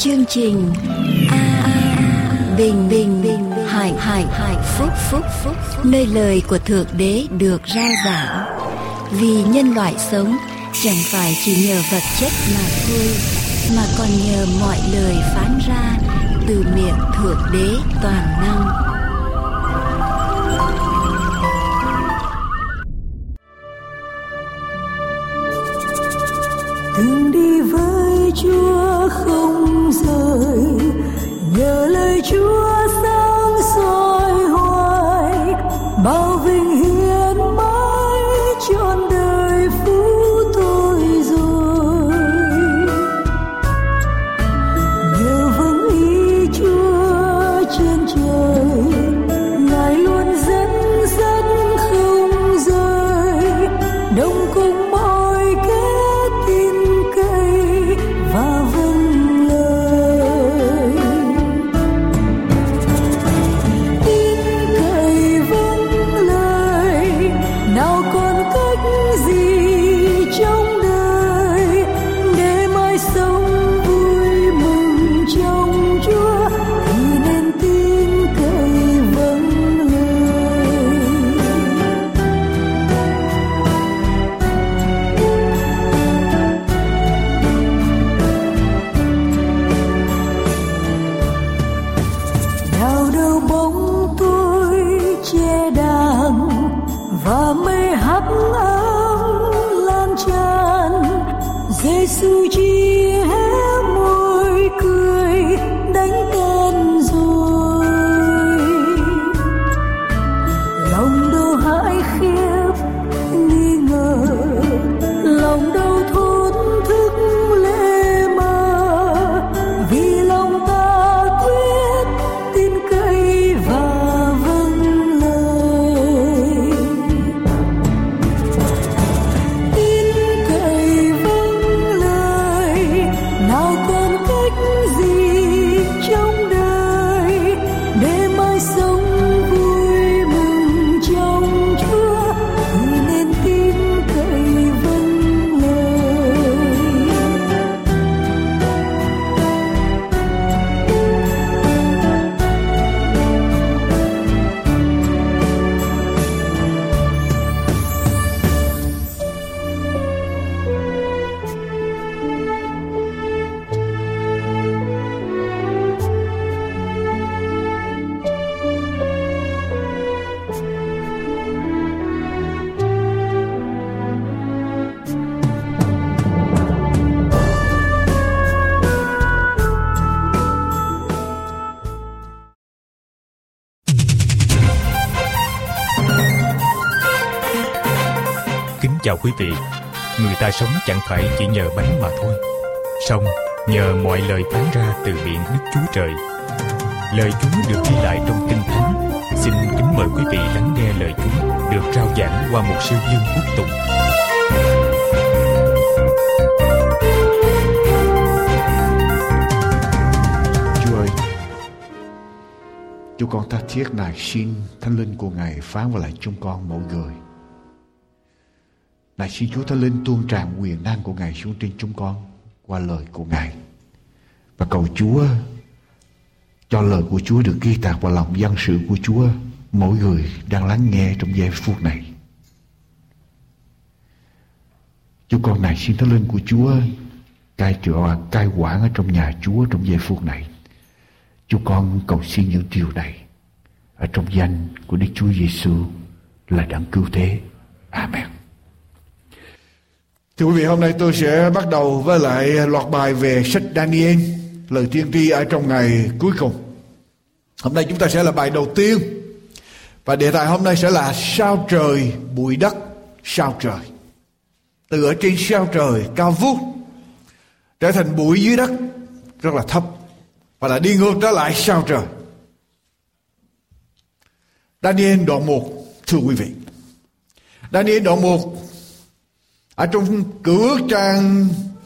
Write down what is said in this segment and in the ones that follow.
chương trình Bình Bình Hải Phúc, nơi lời của Thượng Đế được rao giảng. Vì nhân loại sống chẳng phải chỉ nhờ vật chất mà thôi, mà còn nhờ mọi lời phán ra từ miệng Thượng Đế toàn năng. Từng đi với Chúa không rời, nhờ lời Chúa sáng soi hoài, bao vinh hiển mãi trọn đời phú tôi rồi. Nhờ vâng ý Chúa trên trời, Ngài luôn dẫn dắt không rời, đồng cùng mọi kẻ tin cậy và vâng lời. Tin cậy vâng lời, nào còn cách gì trong đời để mãi sống vui mừng trong Chúa, thì nên tin cậy vâng lời. Nào đâu bóng tôi che đàn và mây hắc ám lan tràn, Giêsu chỉ hé môi cười đánh tan rồi. Lòng đâu hãi khiếp nghi ngờ, lòng đâu thốn thức lệ mờ, vì lòng ta quyết tin cậy và vâng lời. Tin cậy vâng lời, nào còn cách gì trong đời để mãi sống vui mừng trong Chúa, thì nên tin cậy vâng lời. Kính chào quý vị. Người ta sống chẳng phải chỉ nhờ bánh mà thôi, song nhờ mọi lời phán ra từ miệng Đức Chúa Trời. Lời Chúa được ghi lại trong Kinh Thánh. Xin kính mời quý vị lắng nghe lời Chúa được rao giảng qua một sư Dương Quốc Tùng. Chúa ơi, chúng con tha thiết nài xin Thánh Linh của Ngài phán vào lại chúng con mỗi người. Nài xin Chúa Thánh Linh tuôn tràn quyền năng của Ngài xuống trên chúng con qua lời của Ngài. Và cầu Chúa cho lời của Chúa được ghi tạc vào lòng dân sự của Chúa, mỗi người đang lắng nghe trong giây phút này. Chúng con nài xin Thánh Linh của Chúa cai quản ở trong nhà Chúa trong giây phút này. Chúng con cầu xin những điều này ở trong danh của Đức Chúa Giêsu là Đấng Cứu Thế. Amen. Thưa quý vị, hôm nay tôi sẽ bắt đầu với lại loạt bài về sách Daniel, lời tiên tri ở trong ngày cuối cùng. Hôm nay chúng ta sẽ là bài đầu tiên, và đề tài hôm nay sẽ là sao trời bụi đất. Sao trời, từ ở trên sao trời cao vút trở thành bụi dưới đất rất là thấp, và là đi ngược trở lại sao trời. Daniel đoạn 1. Thưa quý vị, Daniel đoạn 1 ở trong Cựu Ước trang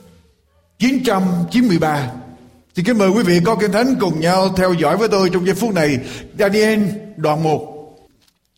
993. Thì kính mời quý vị có Kinh Thánh cùng nhau theo dõi với tôi trong giây phút này. Daniel đoạn 1.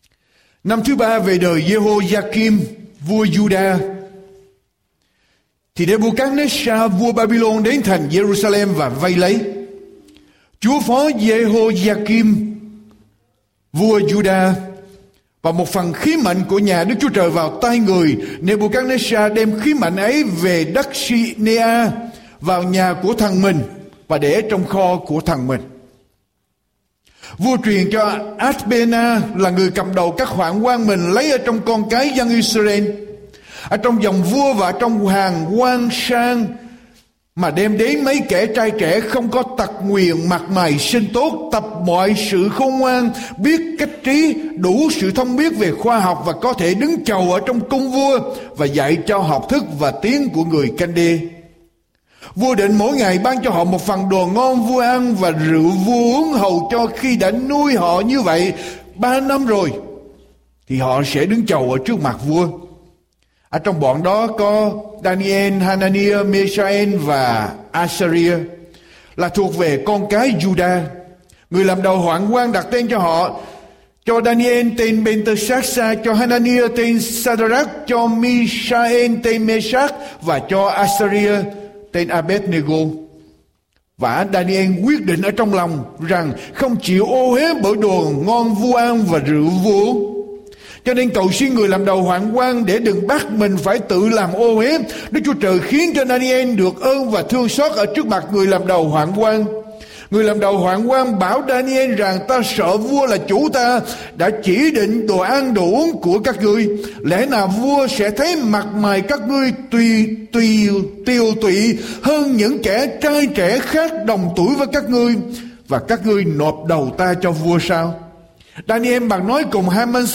Năm thứ 3 về đời Jehoiakim vua Juda, thì Nebuchadnezzar vua Babylon đến thành Jerusalem và vây lấy. Chúa phó Jehoiakim vua Juda và một phần khí mệnh của nhà Đức Chúa Trời vào tay người. Nebuchadnezzar đem khí mệnh ấy về đất Sinea, vào nhà của thần mình và để trong kho của thần mình. Vua truyền cho Asbena là người cầm đầu các hoạn quan mình lấy ở trong con cái dân Israel, ở trong dòng vua và trong hàng quan sang, mà đem đến mấy kẻ trai trẻ không có tật nguyền, mặt mày xinh tốt, tập mọi sự khôn ngoan, biết cách trí, đủ sự thông biết về khoa học và có thể đứng chầu ở trong cung vua và dạy cho học thức và tiếng của người Canh-đê. Vua định mỗi ngày ban cho họ một phần đồ ngon vua ăn và rượu vua uống, hầu cho khi đã nuôi họ như vậy 3 năm rồi thì họ sẽ đứng chầu ở trước mặt vua. Ở trong bọn đó có Daniel, Hananiah, Mishael và Azariah là thuộc về con cái Juda. Người làm đầu hoạn quan đặt tên cho họ: cho Daniel tên Belteshazzar, cho Hananiah tên Sadrach, cho Mishael tên Meshach và cho Azariah tên Abednego. Và Daniel quyết định ở trong lòng rằng không chịu ô uế bởi đồ ngon vua ăn và rượu vua uống. Cho nên cầu xin người làm đầu hoạn quan để đừng bắt mình phải tự làm ô uế. Đức Chúa Trời khiến cho Daniel được ơn và thương xót ở trước mặt người làm đầu hoạn quan. Người làm đầu hoạn quan bảo Daniel rằng: ta sợ vua là chủ ta đã chỉ định đồ ăn đồ uống của các ngươi. Lẽ nào vua sẽ thấy mặt mày các ngươi tiều tụy hơn những kẻ trai trẻ khác đồng tuổi với các ngươi, và các ngươi nộp đầu ta cho vua sao? Daniel bằng nói cùng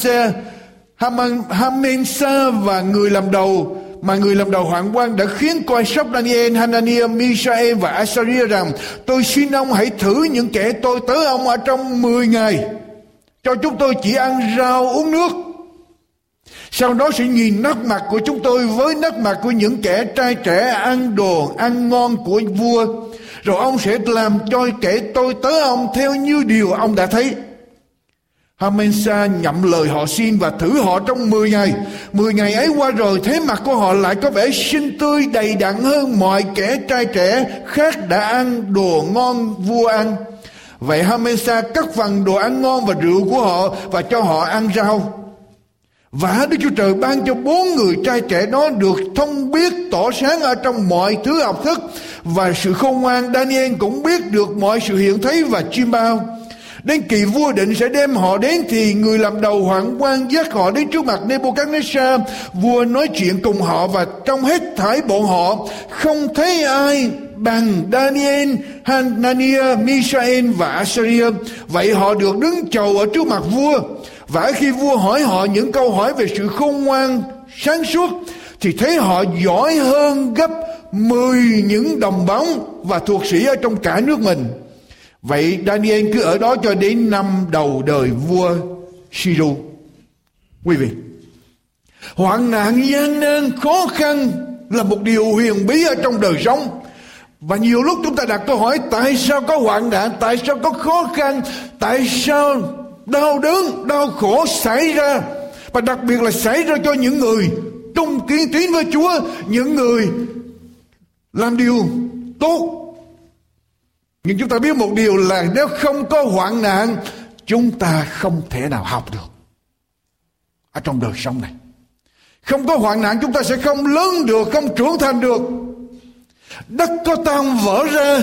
Hamensa và người làm đầu, mà người làm đầu hoạn quan đã khiến coi sóc Daniel, Hananiah, Mishael và Azariah rằng: tôi xin ông hãy thử những kẻ tôi tớ ông ở trong 10 ngày, cho chúng tôi chỉ ăn rau uống nước. Sau đó sẽ nhìn nét mặt của chúng tôi với nét mặt của những kẻ trai trẻ ăn đồ ăn ngon của vua, rồi ông sẽ làm cho kẻ tôi tớ ông theo như điều ông đã thấy. Hamensa nhậm lời họ xin và thử họ trong 10 ngày. 10 ngày ấy qua rồi, thấy mặt của họ lại có vẻ xinh tươi đầy đặn hơn mọi kẻ trai trẻ khác đã ăn đồ ngon vua ăn. Vậy Hamensa cắt phần đồ ăn ngon và rượu của họ và cho họ ăn rau. Và Đức Chúa Trời ban cho 4 người trai trẻ đó được thông biết tỏ sáng ở trong mọi thứ học thức và sự khôn ngoan. Daniel cũng biết được mọi sự hiện thấy và chiêm bao. Đến kỳ vua định sẽ đem họ đến thì người làm đầu hoạn quan dắt họ đến trước mặt Nebuchadnezzar. Vua nói chuyện cùng họ và trong hết thảy bọn họ không thấy ai bằng Daniel, Hananiah, Mishael và Azariah. Vậy họ được đứng chầu ở trước mặt vua. Và khi vua hỏi họ những câu hỏi về sự khôn ngoan sáng suốt thì thấy họ giỏi hơn gấp 10 những đồng bóng và thuộc sĩ ở trong cả nước mình. Vậy Daniel cứ ở đó cho đến năm đầu đời vua Siru. Quý vị, hoạn nạn gian nan khó khăn là một điều huyền bí ở trong đời sống. Và nhiều lúc chúng ta đặt câu hỏi: tại sao có hoạn nạn? Tại sao có khó khăn? Tại sao đau đớn, đau khổ xảy ra? Và đặc biệt là xảy ra cho những người trung kiên tín với Chúa, những người làm điều tốt. Nhưng chúng ta biết một điều là nếu không có hoạn nạn, chúng ta không thể nào học được ở trong đời sống này. Không có hoạn nạn chúng ta sẽ không lớn được, không trưởng thành được. Đất có tan vỡ ra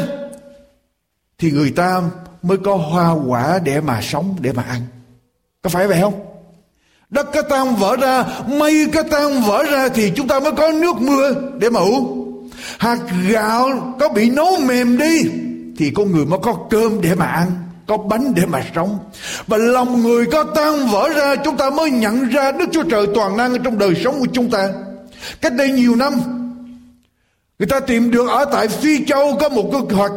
thì người ta mới có hoa quả để mà sống, để mà ăn. Có phải vậy không? Đất có tan vỡ ra, mây có tan vỡ ra thì chúng ta mới có nước mưa để mà uống. Hạt gạo có bị nấu mềm đi thì con người mới có cơm để mà ăn, có bánh để mà sống. Và lòng người có tan vỡ ra, chúng ta mới nhận ra Đức Chúa Trời toàn năng ở trong đời sống của chúng ta. Cách đây nhiều năm, người ta tìm được ở tại Phi Châu có một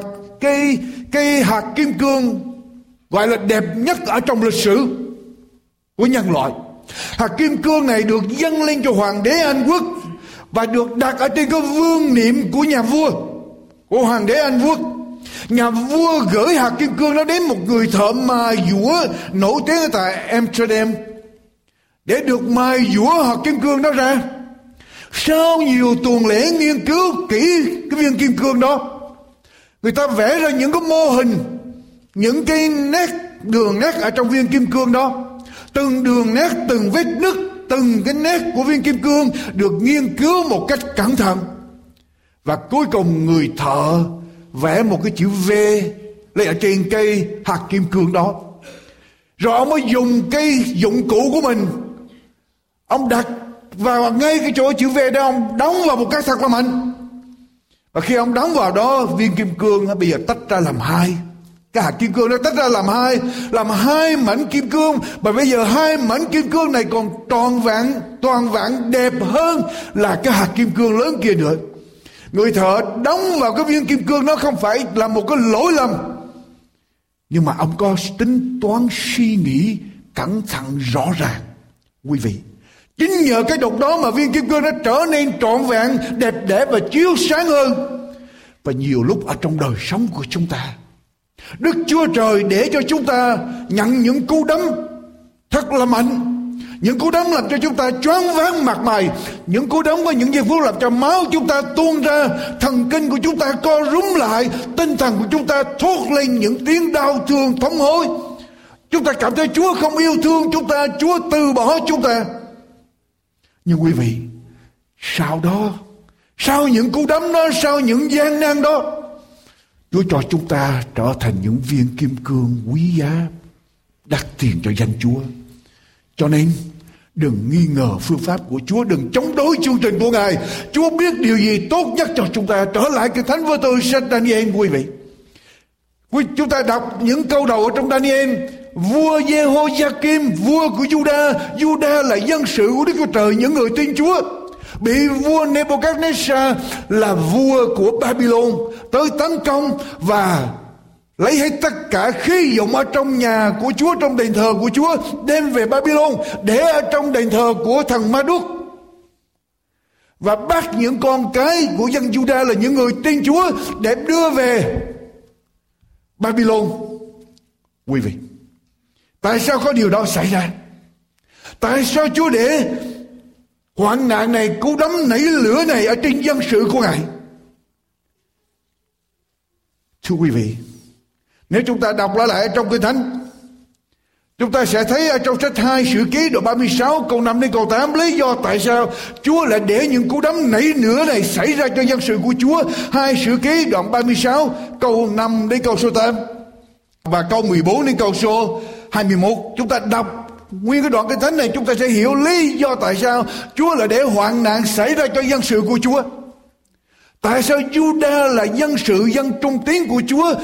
cái hạt kim cương gọi là đẹp nhất ở trong lịch sử của nhân loại. Hạt kim cương này được dâng lên cho hoàng đế Anh Quốc và được đặt ở trên cái vương niệm của nhà vua, của hoàng đế Anh Quốc. Nhà vua gửi hạt kim cương đó đến một người thợ mài dũa nổi tiếng ở tại Amsterdam để được mài dũa hạt kim cương đó ra. Sau nhiều tuần lễ nghiên cứu kỹ cái viên kim cương đó, người ta vẽ ra những cái mô hình, những cái đường nét ở trong viên kim cương đó. Từng đường nét, từng vết nứt, từng cái nét của viên kim cương được nghiên cứu một cách cẩn thận. Và cuối cùng người thợ vẽ một cái chữ V lên ở trên cây hạt kim cương đó. Rồi ông mới dùng cái dụng cụ của mình, ông đặt vào ngay cái chỗ chữ V đó, ông đóng vào một cái thật là mạnh. Và khi ông đóng vào đó, viên kim cương nó bây giờ tách ra làm hai. Cái hạt kim cương nó tách ra làm hai mảnh kim cương. Và bây giờ hai mảnh kim cương này còn toàn vẹn đẹp hơn là cái hạt kim cương lớn kia nữa. Người thợ đóng vào cái viên kim cương nó không phải là một cái lỗi lầm, nhưng mà ông có tính toán suy nghĩ cẩn thận rõ ràng. Quý vị, chính nhờ cái độc đó mà viên kim cương nó trở nên trọn vẹn, đẹp đẽ và chiếu sáng hơn. Và nhiều lúc ở trong đời sống của chúng ta, Đức Chúa Trời để cho chúng ta nhận những cú đấm thật là mạnh. Những cú đấm làm cho chúng ta choáng váng mặt mày. Những cú đấm có những giây phút làm cho máu chúng ta tuôn ra, thần kinh của chúng ta co rúm lại, tinh thần của chúng ta thốt lên những tiếng đau thương thống hối. Chúng ta cảm thấy Chúa không yêu thương chúng ta, Chúa từ bỏ chúng ta. Nhưng quý vị, sau đó, sau những cú đấm đó, sau những gian nan đó, Chúa cho chúng ta trở thành những viên kim cương quý giá, đắt tiền cho danh Chúa. Cho nên đừng nghi ngờ phương pháp của Chúa, đừng chống đối chương trình của Ngài. Chúa biết điều gì tốt nhất cho chúng ta. Trở lại Kinh Thánh với tôi, sách Daniel, quý vị. Chúng ta đọc những câu đầu ở trong Daniel. Vua Jehoiakim, vua của Juda là dân sự của Đức Chúa Trời, những người tin Chúa, bị vua Nebuchadnezzar là vua của Babylon tới tấn công và lấy hết tất cả khí dụng ở trong nhà của Chúa, trong đền thờ của Chúa, đem về Babylon để ở trong đền thờ của thần Ma-đúc, và bắt những con cái của dân Juda là những người tin Chúa để đưa về Babylon. Quý vị, tại sao có điều đó xảy ra? Tại sao Chúa để hoạn nạn này, cú đấm nảy lửa này ở trên dân sự của Ngài? Thưa quý vị, nếu chúng ta đọc lại trong Kinh Thánh, chúng ta sẽ thấy ở trong sách 2 Sử Ký đoạn 36 câu 5 đến câu 8 lý do tại sao Chúa lại để những cú đấm nảy lửa này xảy ra cho dân sự của Chúa. 2 Sử Ký đoạn 36 câu 5 đến câu số 8 và câu 14 đến câu số 21. Chúng ta đọc nguyên cái đoạn Kinh Thánh này, chúng ta sẽ hiểu lý do tại sao Chúa lại để hoạn nạn xảy ra cho dân sự của Chúa. Tại sao Juda là dân sự, dân trung tín của Chúa,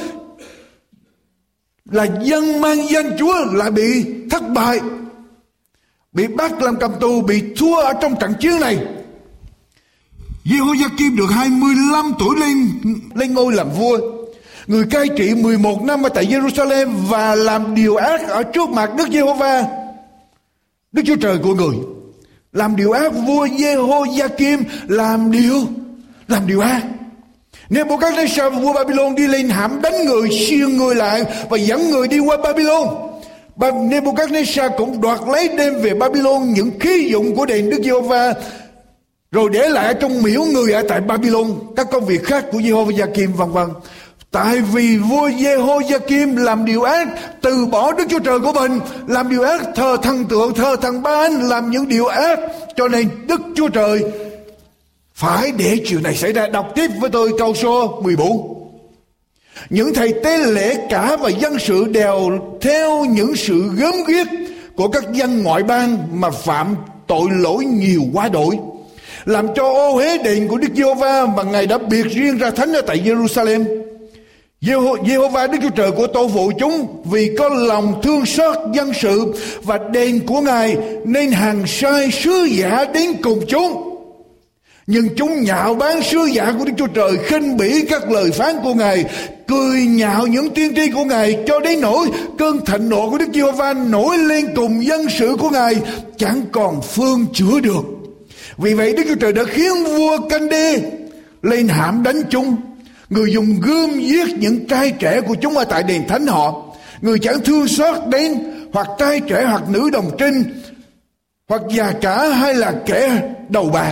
là dân mang danh Chúa, lại bị thất bại, bị bắt làm cầm tù, bị thua ở trong trận chiến này? Jehoiakim được 25 tuổi lên ngôi làm vua. Người cai trị 11 năm ở tại Jerusalem và làm điều ác ở trước mặt Đức Giê-hô-va, Đức Chúa Trời của người. Làm điều ác, vua Jehoiakim làm điều ác. Nebuchadnezzar vua Babylon đi lên hãm đánh người, xiên người lại và dẫn người đi qua Babylon. Nebuchadnezzar cũng đoạt lấy đem về Babylon những khí dụng của đền Đức Giê-hô-va, rồi để lại trong miễu người ở tại Babylon, các công việc khác của Jehoiakim vân vân. Tại vì vua Jehoiakim làm điều ác, từ bỏ Đức Chúa Trời của mình, làm điều ác, thờ thần tượng, thờ thần Ba-an, làm những điều ác, cho nên Đức Chúa Trời phải để chuyện này xảy ra. Đọc tiếp với tôi câu số 14. Những thầy tế lễ cả và dân sự đều theo những sự gớm ghiếc của các dân ngoại bang mà phạm tội lỗi nhiều quá đổi, làm cho ô uế đền của Đức Giê-hô-va mà Ngài đã biệt riêng ra thánh ở tại Jerusalem. Giê-hô-va Đức Chúa Trời của tổ phụ chúng vì có lòng thương xót dân sự và đền của Ngài nên hằng sai sứ giả đến cùng chúng. Nhưng chúng nhạo báng sứ giả của Đức Chúa Trời, khinh bỉ các lời phán của Ngài, cười nhạo những tiên tri của Ngài, cho đến nỗi cơn thịnh nộ của Đức Giê-hô-va nổi lên cùng dân sự của Ngài, chẳng còn phương chữa được. Vì vậy Đức Chúa Trời đã khiến vua Canh-đê lên hãm đánh chúng. Người dùng gươm giết những trai trẻ của chúng ở tại đền thánh họ. Người chẳng thương xót đến hoặc trai trẻ hoặc nữ đồng trinh, hoặc già cả hay là kẻ đầu bạc.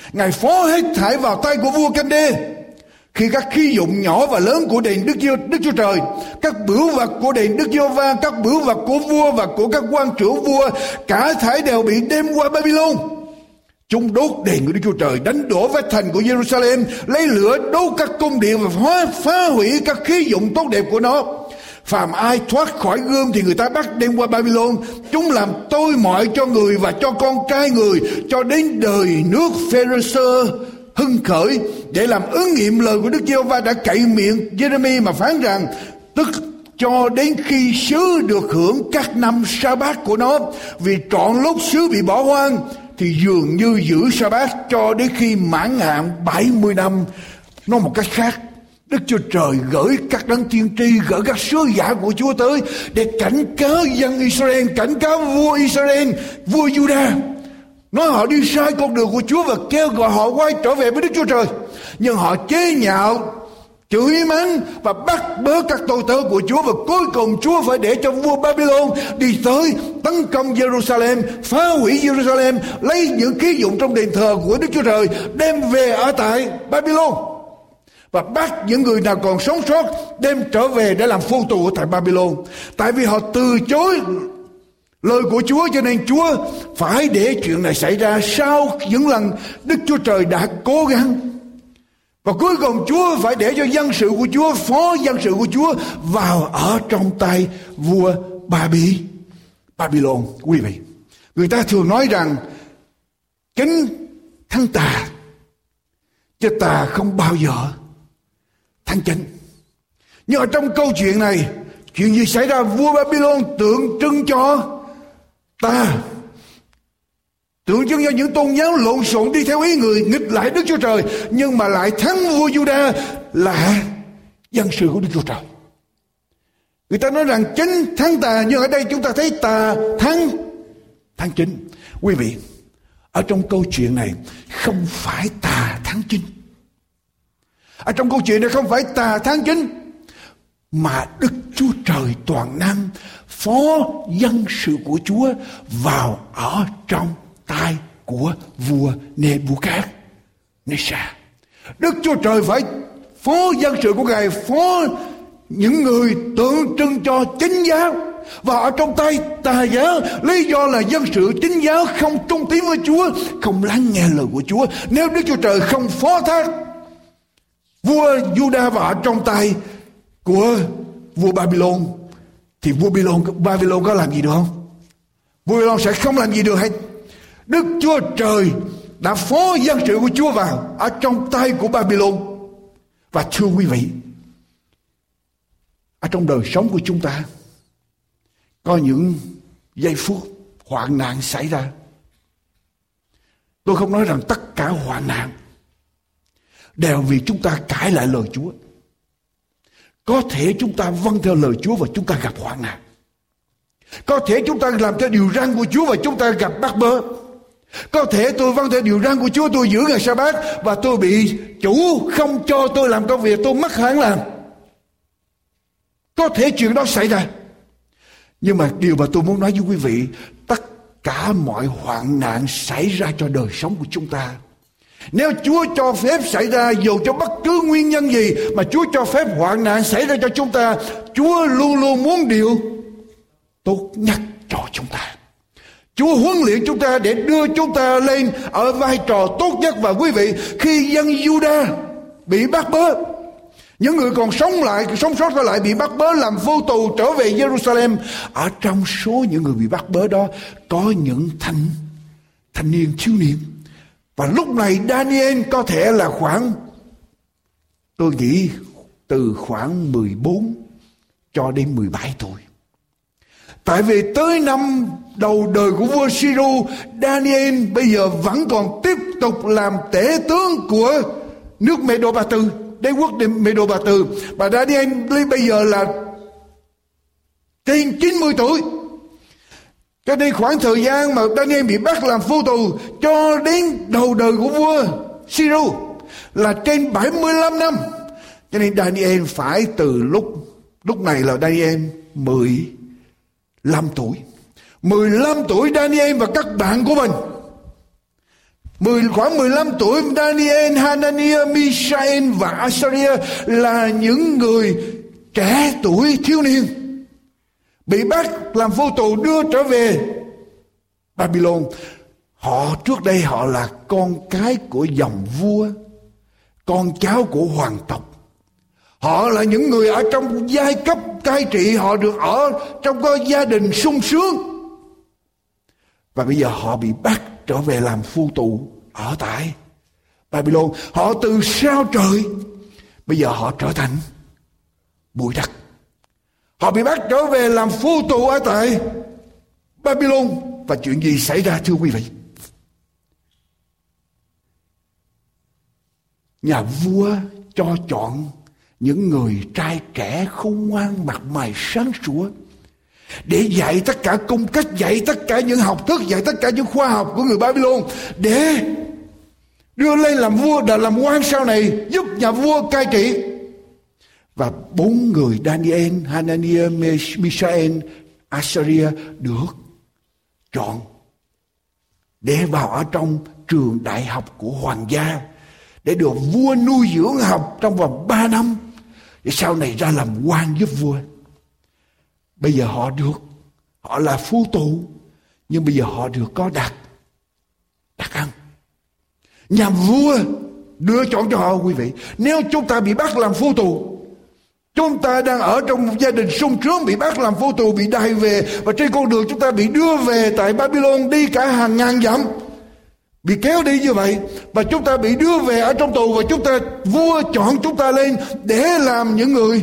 Ngài phó hết thảy vào tay của vua Canh-đê. Khi các khí dụng nhỏ và lớn của đền Đức Chúa Trời, các bửu vật của đền Đức Giê-hô-va, các bửu vật của vua và của các quan trưởng vua, cả thảy đều bị đem qua Babylon. Chúng đốt đền của Đức Chúa Trời, đánh đổ vách thành của Jerusalem, lấy lửa đốt các cung điện và phá hủy các khí dụng tốt đẹp của nó. Phàm ai thoát khỏi gươm thì người ta bắt đem qua Babylon. Chúng làm tôi mọi cho người và cho con trai người, cho đến đời nước Phêrê-sơ hưng khởi, để làm ứng nghiệm lời của Đức Giê-hô-va đã cậy miệng Giê-rê-mi mà phán rằng, tức cho đến khi xứ được hưởng các năm sa-bát của nó, vì trọn lúc xứ bị bỏ hoang thì dường như giữ sa-bát cho đến khi mãn hạn 70 năm. Nói một cách khác, Đức Chúa Trời gửi các đấng tiên tri, gửi các sứ giả của Chúa tới để cảnh cáo dân Israel, cảnh cáo vua Israel, vua Juda, nói họ đi sai con đường của Chúa và kêu gọi họ quay trở về với Đức Chúa Trời. Nhưng họ chế nhạo, chửi mắng và bắt bớ các tôi tớ của Chúa, và cuối cùng Chúa phải để cho vua Babylon đi tới tấn công Jerusalem, phá hủy Jerusalem, lấy những khí dụng trong đền thờ của Đức Chúa Trời đem về ở tại Babylon, và bắt những người nào còn sống sót đem trở về để làm phu tù ở tại Babylon. Tại vì họ từ chối lời của Chúa, cho nên Chúa phải để chuyện này xảy ra sau những lần Đức Chúa Trời đã cố gắng. Và cuối cùng Chúa phải để cho dân sự của Chúa, phó dân sự của Chúa vào ở trong tay vua Babylon. Quý vị, người ta thường nói rằng kính thắng tà, chứ tà không bao giờ thắng chính. Nhưng ở trong câu chuyện này, chuyện gì xảy ra? Vua Babylon tượng trưng cho tà, tượng trưng cho những tôn giáo lộn xộn đi theo ý người, nghịch lại Đức Chúa Trời, nhưng mà lại thắng vua Juda là dân sự của Đức Chúa Trời. Người ta nói rằng chính thắng tà, nhưng ở đây chúng ta thấy tà thắng chính. Quý vị, ở trong câu chuyện này không phải tà thắng chính. Ở trong câu chuyện này không phải tà thắng chính, mà Đức Chúa Trời toàn năng phó dân sự của Chúa vào ở trong tay của vua Nê-bu-cát-nê-sa. Đức Chúa Trời phải phó dân sự của Ngài, phó những người tượng trưng cho chính giáo và ở trong tay tà giáo. Lý do là dân sự chính giáo không trung tín với Chúa, không lắng nghe lời của Chúa. Nếu Đức Chúa Trời không phó thác vua Juda vào trong tay của vua Babylon, thì vua Babylon có làm gì được không? Vua Babylon sẽ không làm gì được hết. Đức Chúa Trời đã phó dân sự của Chúa vào ở trong tay của Babylon. Và thưa quý vị, ở trong đời sống của chúng ta có những giây phút hoạn nạn xảy ra. Tôi không nói rằng tất cả hoạn nạn đều vì chúng ta cãi lại lời Chúa. Có thể chúng ta vâng theo lời Chúa và chúng ta gặp hoạn nạn. Có thể chúng ta làm theo điều răn của Chúa và chúng ta gặp bắt bớ. Có thể tôi vâng theo điều răn của Chúa, tôi giữ ngày Sa-bát và tôi bị chủ không cho tôi làm công việc, tôi mất hẳn làm. Có thể chuyện đó xảy ra. Nhưng mà điều mà tôi muốn nói với quý vị, tất cả mọi hoạn nạn xảy ra cho đời sống của chúng ta, nếu Chúa cho phép xảy ra, dù cho bất cứ nguyên nhân gì mà Chúa cho phép hoạn nạn xảy ra cho chúng ta, Chúa luôn luôn muốn điều tốt nhất cho chúng ta. Chúa huấn luyện chúng ta để đưa chúng ta lên ở vai trò tốt nhất. Và quý vị, khi dân Juda bị bắt bớ, những người còn sống sót lại bị bắt bớ làm vô tù trở về Jerusalem, ở trong số những người bị bắt bớ đó có những thanh niên thiếu niên. Và lúc này Daniel có thể là tôi nghĩ từ khoảng 14 cho đến 17 tuổi. Tại vì tới năm đầu đời của vua Siru, Daniel bây giờ vẫn còn tiếp tục làm tể tướng của nước Medo-Ba Tư, đế quốc Medo-Ba Tư. Và Daniel bây giờ là trên 90 tuổi. Cho nên khoảng thời gian mà Daniel bị bắt làm phu tù cho đến đầu đời của vua Siru là trên 75 năm. Cho nên Daniel phải từ lúc này là Daniel 15 tuổi. 15 tuổi Daniel và các bạn của mình Khoảng 15 tuổi, Daniel, Hananiah, Mishael và Azariah là những người trẻ tuổi thiếu niên, bị bắt làm phu tù đưa trở về Babylon. Họ trước đây họ là con cái của dòng vua, con cháu của hoàng tộc. Họ là những người ở trong giai cấp cai trị, họ được ở trong cái gia đình sung sướng. Và bây giờ họ bị bắt trở về làm phu tù ở tại Babylon. Họ từ sao trời, bây giờ họ trở thành bụi đất. Họ bị bắt trở về làm phu tù ở tại Babylon. Và chuyện gì xảy ra thưa quý vị? Nhà vua cho chọn những người trai trẻ khôn ngoan, mặt mày sáng sủa để dạy tất cả cung cách, dạy tất cả những học thức, dạy tất cả những khoa học của người Babylon, để đưa lên làm vua, để làm quan sau này, giúp nhà vua cai trị. Và 4 người Daniel, Hananiah, Mishael, Azariah được chọn để vào ở trong trường đại học của hoàng gia, để được vua nuôi dưỡng học trong vòng 3 năm, để sau này ra làm quan giúp vua. Bây giờ họ là phu tù, nhưng bây giờ họ được có đặc ăn. Nhà vua đưa chọn cho họ, quý vị. Nếu chúng ta bị bắt làm phu tù, chúng ta đang ở trong một gia đình sung sướng, bị bắt làm phu tù, bị đày về, và trên con đường chúng ta bị đưa về tại Babylon, đi cả hàng ngàn dặm, bị kéo đi như vậy, và chúng ta bị đưa về ở trong tù, và vua chọn chúng ta lên để làm những người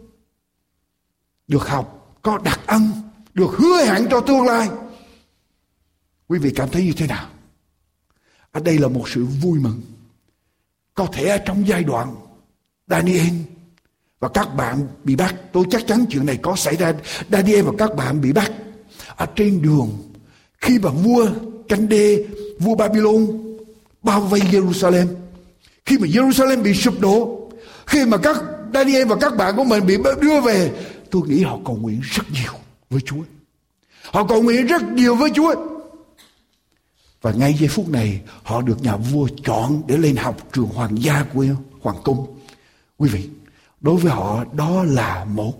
được học, có đặc ân, được hứa hẹn cho tương lai. Quý vị cảm thấy như thế nào? Ở đây là một sự vui mừng. Có thể ở trong giai đoạn Daniel và các bạn bị bắt, tôi chắc chắn chuyện này có xảy ra. Daniel và các bạn bị bắt ở trên đường khi mà vua canh đê, vua Babylon bao vây Jerusalem, khi mà Jerusalem bị sụp đổ, khi mà các Daniel và các bạn của mình bị đưa về, tôi nghĩ họ cầu nguyện rất nhiều với Chúa. Họ cầu nguyện rất nhiều với Chúa. Và ngay giây phút này họ được nhà vua chọn để lên học trường hoàng gia của hoàng cung. Quý vị, đối với họ đó là một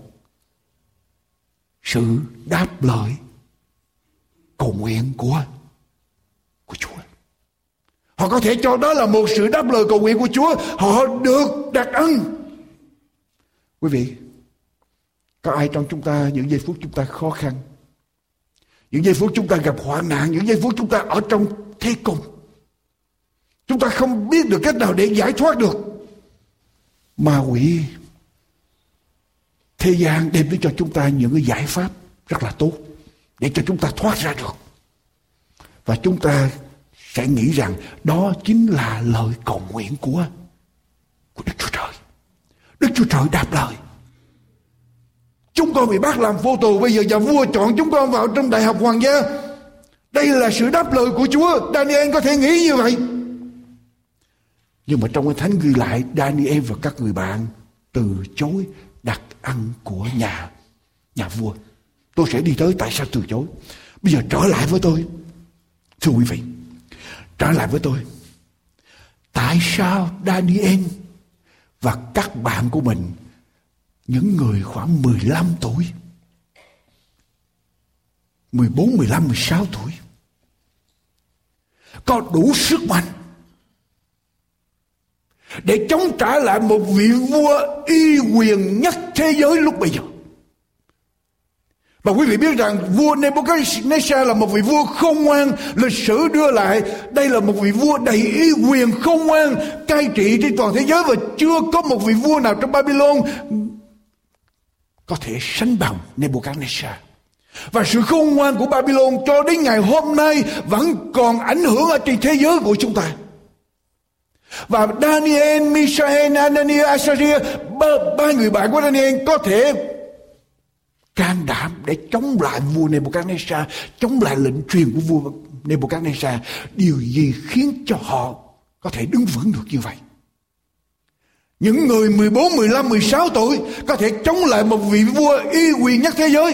sự đáp lời cầu nguyện của Chúa. Họ có thể cho đó là một sự đáp lời cầu nguyện của Chúa. Họ được đặc ân. Quý vị, có ai trong chúng ta những giây phút chúng ta khó khăn, những giây phút chúng ta gặp hoạn nạn, những giây phút chúng ta ở trong thế cùng, chúng ta không biết được cách nào để giải thoát được, ma quỷ thế gian đem đến cho chúng ta những cái giải pháp rất là tốt để cho chúng ta thoát ra được. Và chúng ta sẽ nghĩ rằng đó chính là lời cầu nguyện của Đức Chúa Trời. Đức Chúa Trời đáp lời. Chúng con bị bắt làm phu tù, bây giờ nhà vua chọn chúng con vào trong đại học hoàng gia. Đây là sự đáp lời của Chúa. Daniel có thể nghĩ như vậy. Nhưng mà trong cái thánh ghi lại, Daniel và các người bạn từ chối đặc ăn của nhà vua. Tôi sẽ đi tới tại sao từ chối. Bây giờ trở lại với tôi. Thưa quý vị, trở lại với tôi. Tại sao Daniel và các bạn của mình, những người khoảng 15 tuổi, 14, 15, 16 tuổi, có đủ sức mạnh để chống trả lại một vị vua uy quyền nhất thế giới lúc bây giờ? Và quý vị biết rằng vua Nebuchadnezzar là một vị vua khôn ngoan. Lịch sử đưa lại đây là một vị vua đầy uy quyền khôn ngoan, cai trị trên toàn thế giới, và chưa có một vị vua nào trong Babylon có thể sánh bằng Nebuchadnezzar. Và sự khôn ngoan của Babylon cho đến ngày hôm nay vẫn còn ảnh hưởng ở trên thế giới của chúng ta. Và Daniel, Mishael, Hananiah, Azariah, ba người bạn của Daniel có thể can đảm để chống lại vua Nebuchadnezzar, chống lại lệnh truyền của vua Nebuchadnezzar. Điều gì khiến cho họ có thể đứng vững được như vậy? Những người 14, 15, 16 tuổi có thể chống lại một vị vua uy quyền nhất thế giới.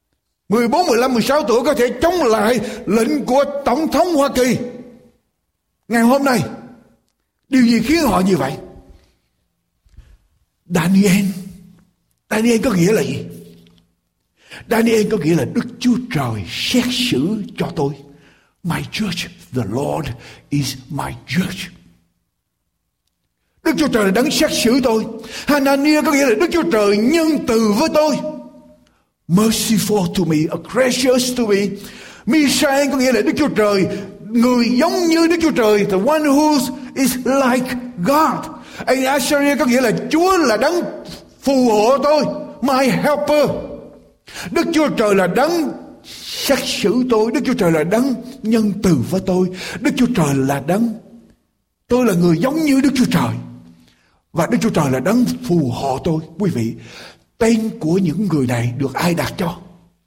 14, 15, 16 tuổi có thể chống lại lệnh của Tổng thống Hoa Kỳ. Ngày hôm nay, điều gì khiến họ như vậy? Daniel có nghĩa là gì? Daniel có nghĩa là Đức Chúa Trời xét xử cho tôi. My judge, the Lord is my judge. Đức Chúa Trời là đấng xét xử tôi. Hananiah có nghĩa là Đức Chúa Trời nhân từ với tôi. Merciful to me, gracious to me. Mishael có nghĩa là Đức Chúa Trời, người giống như Đức Chúa Trời, the one who is like God. Azariah có nghĩa là Chúa là đấng phù hộ tôi, my helper. Đức Chúa Trời là đấng xét xử tôi. Đức Chúa Trời là đấng nhân từ với tôi. Đức Chúa Trời là đấng, tôi là người giống như Đức Chúa Trời, và Đức Chúa Trời là đấng phù hộ tôi. Quý vị, tên của những người này được ai đặt cho?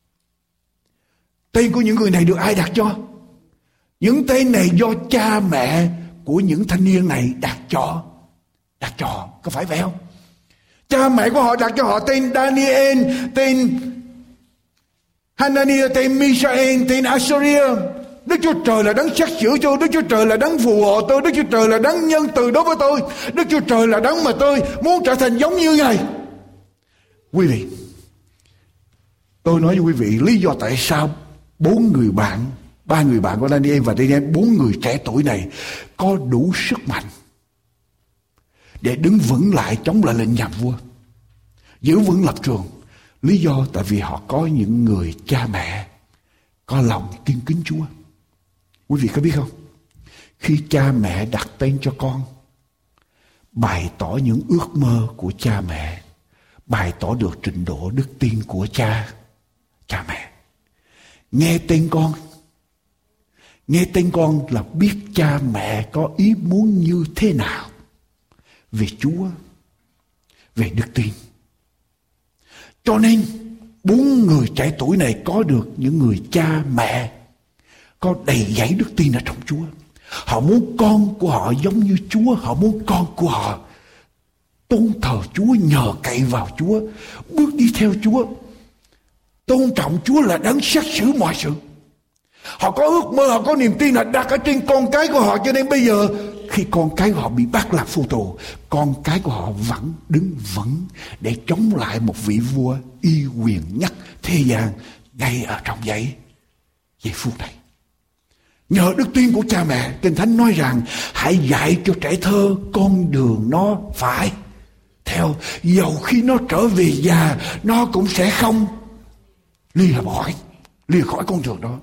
Tên của những người này được ai đặt cho? Những tên này do cha mẹ của những thanh niên này đặt cho. Có phải vậy không? Cha mẹ của họ đặt cho họ tên Daniel, tên Hananiah, tên Mishael, tên Azariah. Đức Chúa Trời là đấng xét xử tôi. Đức Chúa Trời là đấng phù hộ tôi. Đức Chúa Trời là đấng nhân từ đối với tôi. Đức Chúa Trời là đấng mà tôi muốn trở thành giống như Ngài. Quý vị, tôi nói với quý vị lý do tại sao ba người bạn của Daniel và Daniel, 4 người trẻ tuổi này có đủ sức mạnh để đứng vững lại chống lại lệnh nhậm vua, giữ vững lập trường. Lý do tại vì họ có những người cha mẹ có lòng kính kính Chúa. Quý vị có biết không? Khi cha mẹ đặt tên cho con, bày tỏ những ước mơ của cha mẹ, bày tỏ được trình độ đức tin của cha mẹ. Nghe tên con là biết cha mẹ có ý muốn như thế nào về Chúa, về đức tin. Cho nên 4 người trẻ tuổi này có được những người cha mẹ có đầy dẫy đức tin ở trong Chúa. Họ muốn con của họ giống như Chúa. Họ muốn con của họ tôn thờ Chúa, nhờ cậy vào Chúa, bước đi theo Chúa, tôn trọng Chúa là đấng xét xử mọi sự. Họ có ước mơ, họ có niềm tin là đặt ở trên con cái của họ. Cho nên bây giờ khi con cái của họ bị bắt làm phu tù, con cái của họ vẫn đứng vững để chống lại một vị vua uy quyền nhất thế gian ngay ở trong giây phút này. Nhờ đức tin của cha mẹ, Kinh Thánh nói rằng hãy dạy cho trẻ thơ con đường nó phải theo, dầu khi nó trở về già nó cũng sẽ không lìa khỏi con đường đó.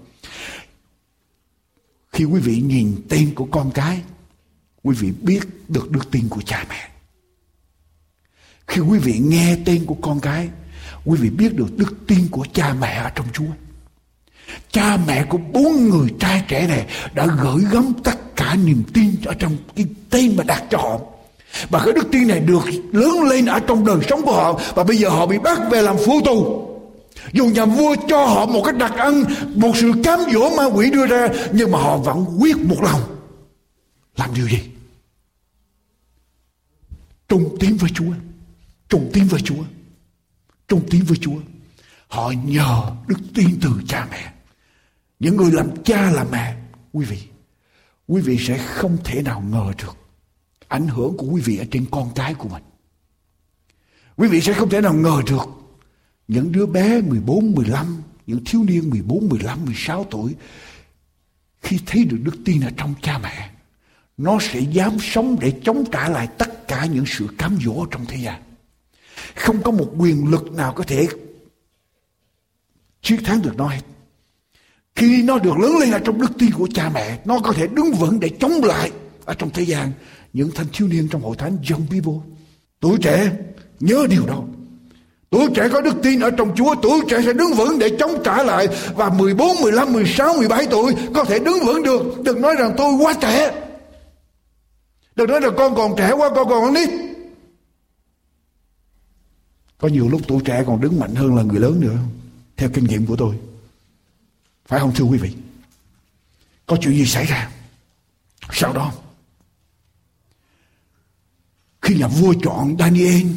Khi quý vị nhìn tên của con cái, quý vị biết được đức tin của cha mẹ. Khi quý vị nghe tên của con cái, quý vị biết được đức tin của cha mẹ ở trong Chúa. Cha mẹ của 4 người trai trẻ này đã gửi gắm tất cả niềm tin ở trong cái tên mà đặt cho họ. Và cái đức tin này được lớn lên ở trong đời sống của họ. Và bây giờ họ bị bắt về làm phu tù. Dù nhà vua cho họ một cái đặc ân, một sự cám dỗ ma quỷ đưa ra, nhưng mà họ vẫn quyết một lòng làm điều gì? Trung tín với Chúa. Trung tín với Chúa. Trung tín với Chúa. Họ nhờ đức tin từ cha mẹ. Những người làm cha làm mẹ, quý vị sẽ không thể nào ngờ được ảnh hưởng của quý vị ở trên con cái của mình. Quý vị sẽ không thể nào ngờ được những đứa bé 14, 15, những thiếu niên 14, 15, 16 tuổi khi thấy được đức tin ở trong cha mẹ, nó sẽ dám sống để chống trả lại tất cả những sự cám dỗ trong thế gian. Không có một quyền lực nào có thể chiến thắng được nó hết. Khi nó được lớn lên ở trong đức tin của cha mẹ, nó có thể đứng vững để chống lại ở trong thế gian những thanh thiếu niên trong hội thánh young people. Tuổi trẻ nhớ điều đó. Tuổi trẻ có đức tin ở trong Chúa, tuổi trẻ sẽ đứng vững để chống trả lại. Và 14, 15, 16, 17 tuổi có thể đứng vững được. Đừng nói rằng tôi quá trẻ. Đừng nói là con còn trẻ quá, con còn nít. Có nhiều lúc tuổi trẻ còn đứng mạnh hơn là người lớn nữa, theo kinh nghiệm của tôi. Phải không thưa quý vị? Có chuyện gì xảy ra? Sau đó, khi nhà vua chọn Daniel,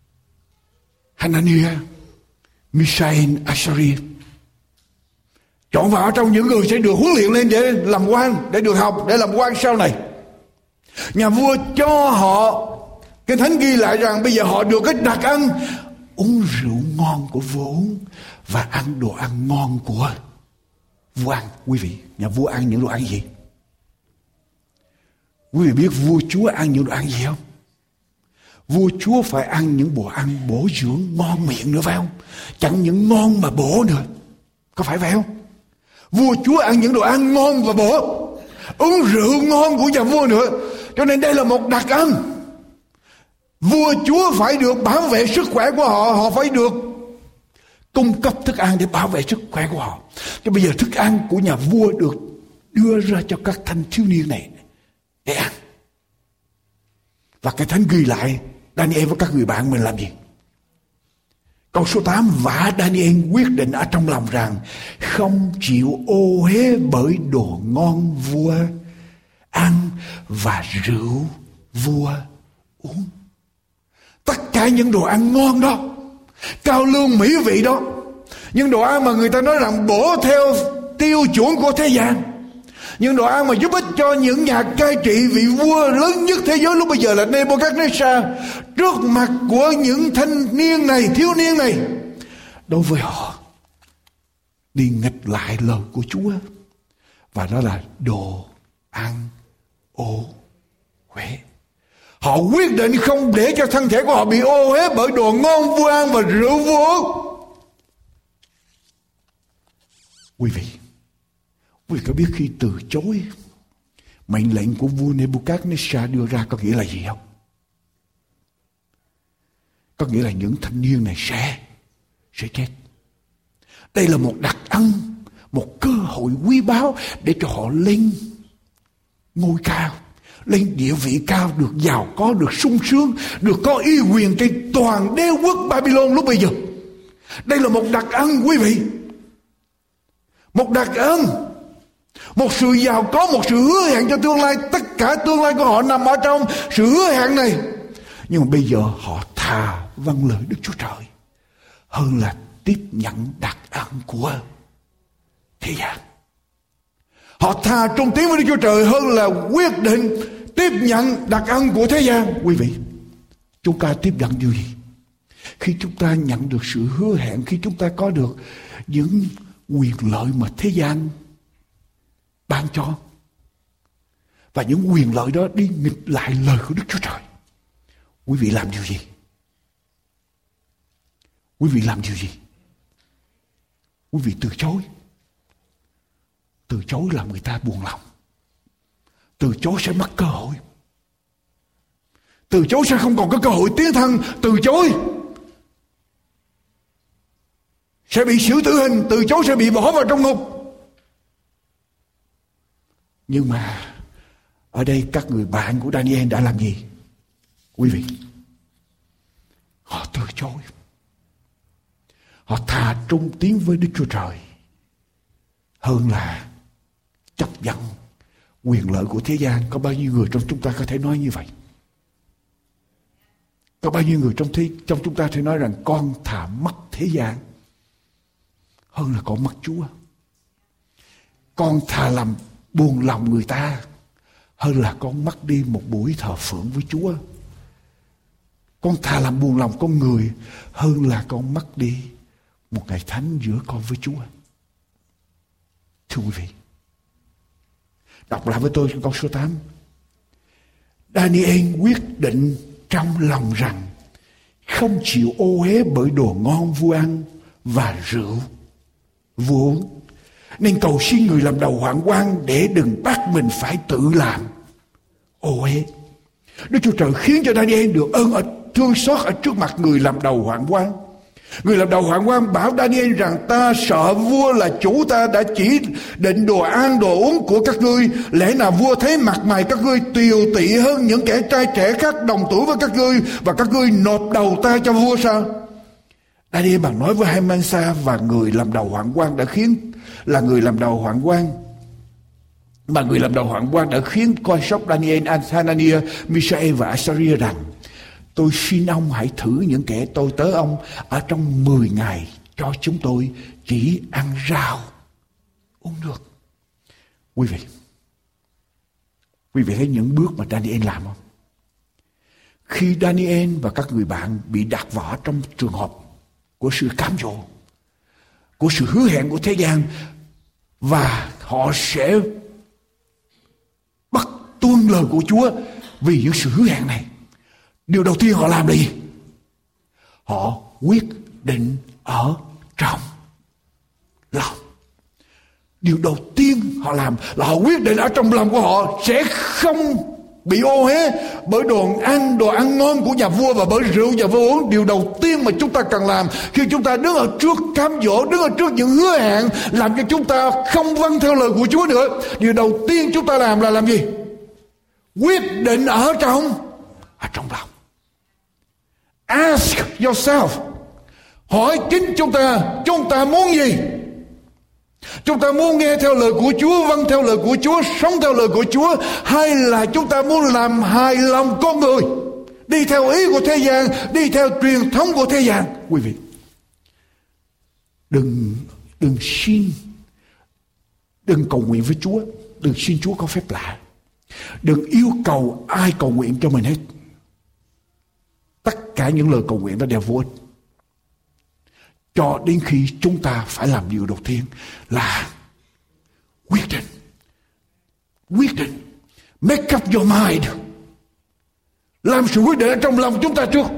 Hananiah, Mishael, Azariah chọn vào trong những người sẽ được huấn luyện lên để làm quan, để được học, để làm quan sau này. Nhà vua cho họ, Kinh Thánh ghi lại rằng bây giờ họ được cái đặc ân uống rượu ngon của vua uống và ăn đồ ăn ngon của vua ăn. Quý vị, nhà vua ăn những đồ ăn gì? Quý vị biết vua chúa ăn những đồ ăn gì không? Vua chúa phải ăn những bữa ăn bổ dưỡng ngon miệng nữa, phải không? Chẳng những ngon mà bổ nữa. Có phải vậy không? Vua chúa ăn những đồ ăn ngon và bổ, uống rượu ngon của nhà vua nữa. Cho nên đây là một đặc ân. Vua chúa phải được bảo vệ sức khỏe của họ. Họ phải được cung cấp thức ăn để bảo vệ sức khỏe của họ. Cho bây giờ thức ăn của nhà vua được đưa ra cho các thanh thiếu niên này để ăn. Và cái Thánh ghi lại Daniel với các người bạn mình làm gì? Câu số 8, và Daniel quyết định ở trong lòng rằng không chịu ô uế bởi đồ ngon vua ăn và rượu vua uống. Tất cả những đồ ăn ngon đó, cao lương mỹ vị đó, những đồ ăn mà người ta nói rằng bổ theo tiêu chuẩn của thế gian, những đồ ăn mà giúp ích cho những nhà cai trị vị vua lớn nhất thế giới lúc bây giờ là Nebuchadnezzar, trước mặt của những thanh niên này, thiếu niên này, đối với họ đi nghịch lại lời của Chúa, và đó là đồ ăn ô uế. Họ quyết định không để cho thân thể của họ bị ô uế bởi đồ ngon vua ăn và rượu vua uống. Quý vị có biết khi từ chối mệnh lệnh của vua Nebuchadnezzar đưa ra có nghĩa là gì không? Có nghĩa là những thanh niên này sẽ chết. Đây là một đặc ân, một cơ hội quý báu để cho họ lên ngôi cao, lên địa vị cao, được giàu có, được sung sướng, được có uy quyền trên toàn đế quốc Babylon lúc bây giờ. Đây là một đặc ân, quý vị. Một đặc ân, một sự giàu có, một sự hứa hẹn cho tương lai. Tất cả tương lai của họ nằm ở trong sự hứa hẹn này. Nhưng mà bây giờ họ thà vâng lời Đức Chúa Trời hơn là tiếp nhận đặc ân của thế gian. Họ thà trung tín với Đức Chúa Trời hơn là quyết định tiếp nhận đặc ân của thế gian. Quý vị, chúng ta tiếp nhận điều gì? Khi chúng ta nhận được sự hứa hẹn, khi chúng ta có được những quyền lợi mà thế gian ban cho, và những quyền lợi đó đi nghịch lại lời của Đức Chúa Trời, quý vị làm điều gì? Quý vị làm điều gì? Quý vị từ chối. Từ chối làm người ta buồn lòng. Từ chối sẽ mất cơ hội. Từ chối sẽ không còn có cơ hội tiến thân. Từ chối sẽ bị xử tử hình. Từ chối sẽ bị bỏ vào trong ngục. Nhưng mà ở đây các người bạn của Daniel đã làm gì? Quý vị, họ từ chối. Họ thà trung tín với Đức Chúa Trời hơn là chấp nhận quyền lợi của thế gian. Có bao nhiêu người trong chúng ta có thể nói như vậy? Có bao nhiêu người trong chúng ta thể nói rằng con thà mất thế gian hơn là con mất Chúa. Con thà làm buồn lòng người ta hơn là con mất đi một buổi thờ phượng với Chúa. Con thà làm buồn lòng con người hơn là con mất đi một ngày thánh giữa con với Chúa. Thưa quý vị, đọc lại với tôi câu số 8. Daniel quyết định trong lòng rằng không chịu ô uế bởi đồ ngon vua ăn và rượu vua uống, nên cầu xin người làm đầu hoạn quan để đừng bắt mình phải tự làm ô uế. Đức Chúa Trời khiến cho Daniel được ơn ở thương xót ở trước mặt người làm đầu hoạn quan. Người làm đầu hoạn quan bảo Daniel rằng ta sợ vua là chủ ta đã chỉ định đồ ăn đồ uống của các ngươi. Lẽ nào vua thấy mặt mày các ngươi tiều tị hơn những kẻ trai trẻ khác đồng tuổi với các ngươi, và các ngươi nộp đầu ta cho vua sao? Daniel bằng nói với Haman-sa và người làm đầu hoạn quan đã khiến là người làm đầu hoạn quan. Mà người làm đầu hoạn quan đã khiến coi sóc Daniel, Hananiah, Mishael và Azariah rằng: tôi xin ông hãy thử những kẻ tôi tớ ông ở trong 10 ngày cho chúng tôi chỉ ăn rau uống nước. Quý vị thấy những bước mà Daniel làm không? Khi Daniel và các người bạn bị đặt vào trong trường hợp của sự cám dỗ, của sự hứa hẹn của thế gian, và họ sẽ bắt tuân lời của Chúa vì những sự hứa hẹn này, điều đầu tiên họ làm là gì? Họ quyết định ở trong lòng. Điều đầu tiên họ làm là họ quyết định ở trong lòng của họ sẽ không bị ô uế bởi đồ ăn ngon của nhà vua và bởi rượu nhà vua uống. Điều đầu tiên mà chúng ta cần làm khi chúng ta đứng ở trước cám dỗ, đứng ở trước những hứa hẹn làm cho chúng ta không vâng theo lời của Chúa nữa, điều đầu tiên chúng ta làm là làm gì? Quyết định ở trong lòng. Ask yourself, hỏi chính chúng ta muốn gì? Chúng ta muốn nghe theo lời của Chúa, vâng theo lời của Chúa, sống theo lời của Chúa, hay là chúng ta muốn làm hài lòng con người, đi theo ý của thế gian, đi theo truyền thống của thế gian? Quý vị, đừng cầu nguyện với Chúa, đừng xin Chúa có phép lạ, đừng yêu cầu ai cầu nguyện cho mình hết. Tất cả những lời cầu nguyện đó đều vô ích, cho đến khi chúng ta phải làm điều đầu tiên là quyết định, make up your mind, làm sự quyết định ở trong lòng chúng ta trước.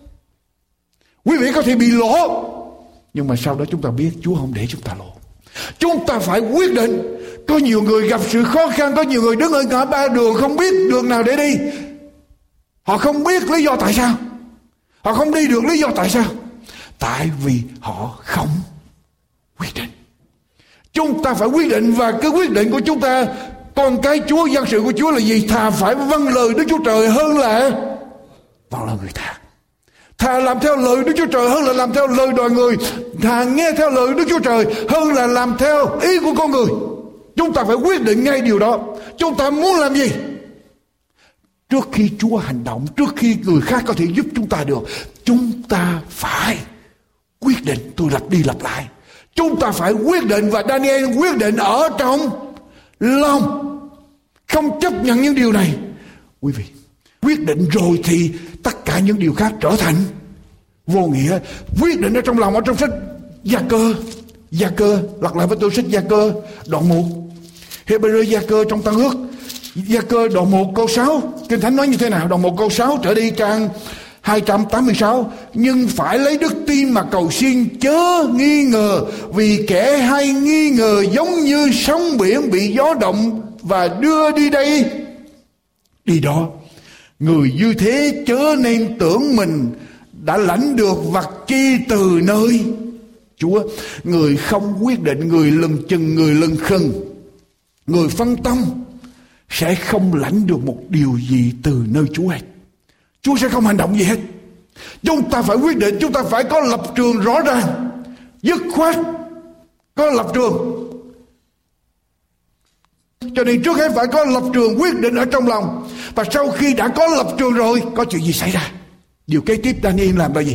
Quý vị có thể bị lỗ, nhưng mà sau đó chúng ta biết Chúa không để chúng ta lỗ. Chúng ta phải quyết định. Có nhiều người gặp sự khó khăn, có nhiều người đứng ở ngã ba đường không biết đường nào để đi. Họ không biết lý do tại sao, họ không đi được lý do tại sao? Tại vì họ không quyết định. Chúng ta phải quyết định, và cái quyết định của chúng ta, con cái Chúa, dân sự của Chúa là gì? Thà phải vâng lời Đức Chúa Trời hơn là vâng lời người ta. Thà làm theo lời Đức Chúa Trời hơn là làm theo lời đòi người. Thà nghe theo lời Đức Chúa Trời hơn là làm theo ý của con người. Chúng ta phải quyết định ngay điều đó. Chúng ta muốn làm gì? Trước khi Chúa hành động, trước khi người khác có thể giúp chúng ta được, chúng ta phải quyết định. Tôi lặp đi lặp lại, chúng ta phải quyết định. Và Daniel quyết định ở trong lòng, không chấp nhận những điều này. Quý vị, quyết định rồi thì tất cả những điều khác trở thành vô nghĩa. Quyết định ở trong lòng. Ở trong sách Gia Cơ, lật lại với tôi sách Gia Cơ đoạn 1, Hebrew Gia Cơ trong Tân Ước, Gia Cơ đoạn 1 câu 6, Kinh Thánh nói như thế nào? Đoạn 1 câu 6 trở đi trang 286. Nhưng phải lấy đức tin mà cầu xin, chớ nghi ngờ, vì kẻ hay nghi ngờ giống như sóng biển bị gió động và đưa đi đây đi đó. Người như thế chớ nên tưởng mình đã lãnh được vật chi từ nơi Chúa. Người không quyết định, người lừng chừng, người lừng khừng, người phân tâm sẽ không lãnh được một điều gì từ nơi Chúa hết. Chúa sẽ không hành động gì hết. Chúng ta phải quyết định, chúng ta phải có lập trường rõ ràng, dứt khoát, có lập trường. Cho nên trước hết phải có lập trường, quyết định ở trong lòng. Và sau khi đã có lập trường rồi, có chuyện gì xảy ra? Điều kế tiếp Daniel làm là gì?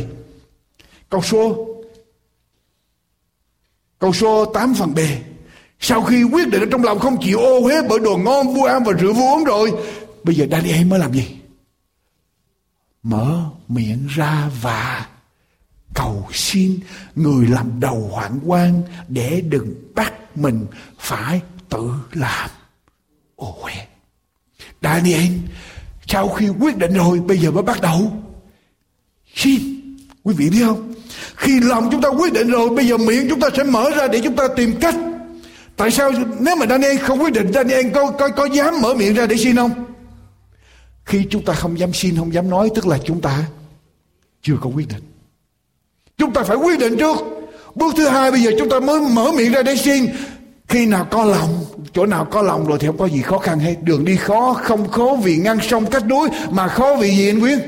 Câu số 8 phần B. Sau khi quyết định ở trong lòng không chịu ô uế bởi đồ ngon vua ăn và rượu vua uống rồi, bây giờ Daniel mới làm gì? Mở miệng ra và cầu xin người làm đầu hoạn quan để đừng bắt mình phải tự làm ô uế. Daniel sau khi quyết định rồi bây giờ mới bắt đầu xin. Quý vị biết không? Khi lòng chúng ta quyết định rồi, bây giờ miệng chúng ta sẽ mở ra để chúng ta tìm cách. Tại sao nếu mà Daniel không quyết định, Daniel có dám mở miệng ra để xin không? Khi chúng ta không dám xin, không dám nói, tức là chúng ta chưa có quyết định. Chúng ta phải quyết định trước. Bước thứ hai, bây giờ chúng ta mới mở miệng ra để xin. Khi nào có lòng, chỗ nào có lòng rồi thì không có gì khó khăn hết. Đường đi khó, không khó vì ngăn sông cách núi, mà khó vì gì anh Quyến?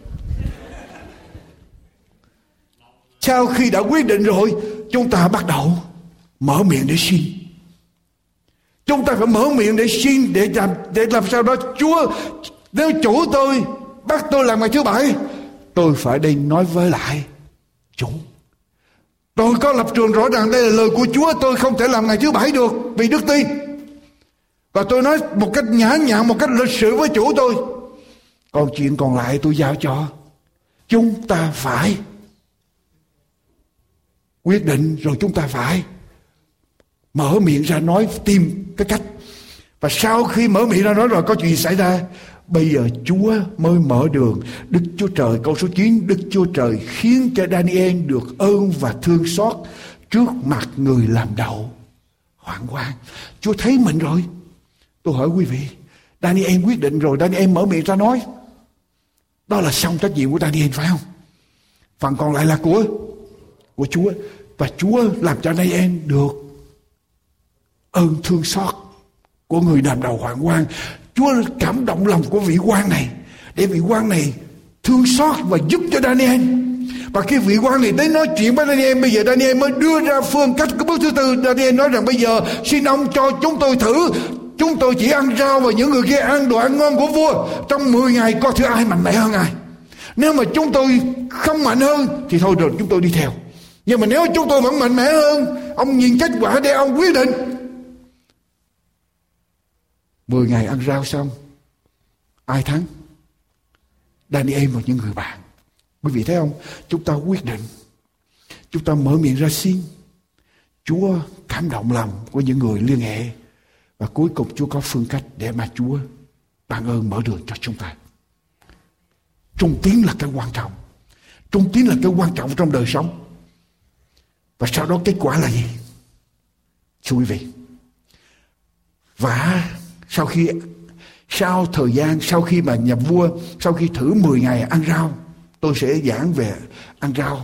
Sau khi đã quyết định rồi, chúng ta bắt đầu mở miệng để xin. Chúng ta phải mở miệng để xin, để làm sao đó Chúa, nếu chủ tôi bắt tôi làm ngày thứ bảy, tôi phải đi nói với lại chủ. Tôi có lập trường rõ ràng đây là lời của Chúa, tôi không thể làm ngày thứ bảy được vì đức tin. Và tôi nói một cách nhã nhặn, một cách lịch sự với chủ tôi. Còn chuyện còn lại tôi giao cho chúng ta phải quyết định, rồi chúng ta phải mở miệng ra nói, tìm cái cách. Và sau khi mở miệng ra nói rồi có chuyện gì xảy ra? Bây giờ Chúa mới mở đường. Đức Chúa Trời, câu số 9, Đức Chúa Trời khiến cho Daniel được ơn và thương xót trước mặt người làm đầu hoạn quan. Chúa thấy mình rồi. Tôi hỏi quý vị, Daniel quyết định rồi, Daniel mở miệng ra nói, đó là xong trách nhiệm của Daniel, phải không? Phần còn lại là của Chúa. Và Chúa làm cho Daniel được ơn thương xót của người làm đầu hoạn quan. Chúa cảm động lòng của vị quan này, để vị quan này thương xót và giúp cho Daniel. Và khi vị quan này đến nói chuyện với Daniel, bây giờ Daniel mới đưa ra phương cách của bước thứ tư. Daniel nói rằng bây giờ xin ông cho chúng tôi thử. Chúng tôi chỉ ăn rau và những người kia ăn đồ ăn ngon của vua. Trong 10 ngày coi thử ai mạnh mẽ hơn ai. Nếu mà chúng tôi không mạnh hơn thì thôi rồi chúng tôi đi theo. Nhưng mà nếu chúng tôi vẫn mạnh mẽ hơn, ông nhìn kết quả để ông quyết định. 10 ngày ăn rau xong, ai thắng? Daniel và những người bạn. Quý vị thấy không? Chúng ta quyết định, chúng ta mở miệng ra xin. Chúa cảm động lòng của những người liên hệ. Và cuối cùng Chúa có phương cách để mà Chúa ban ơn mở đường cho chúng ta. Trung tín là cái quan trọng. Trung tín là cái quan trọng trong đời sống. Và sau đó kết quả là gì? Thưa quý vị, và sau thời gian, sau khi mà nhà vua, sau khi thử 10 ngày ăn rau, tôi sẽ giảng về ăn rau,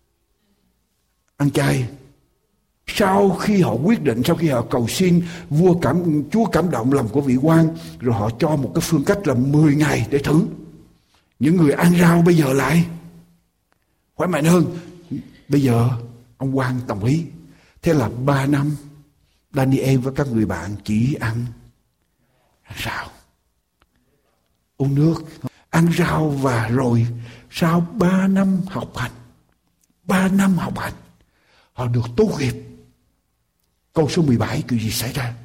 ăn chay. Sau khi họ quyết định, sau khi họ cầu xin, Chúa cảm động lòng của vị quan, rồi họ cho một cái phương cách là 10 ngày để thử. Những người ăn rau bây giờ lại khỏe mạnh hơn. Bây giờ ông quan đồng ý. Thế là 3 năm Daniel với các người bạn chỉ ăn rau, uống nước, ăn rau. Và rồi sau 3 năm học hành, 3 năm học hành, họ được tốt nghiệp. Câu số 17 chuyện gì xảy ra?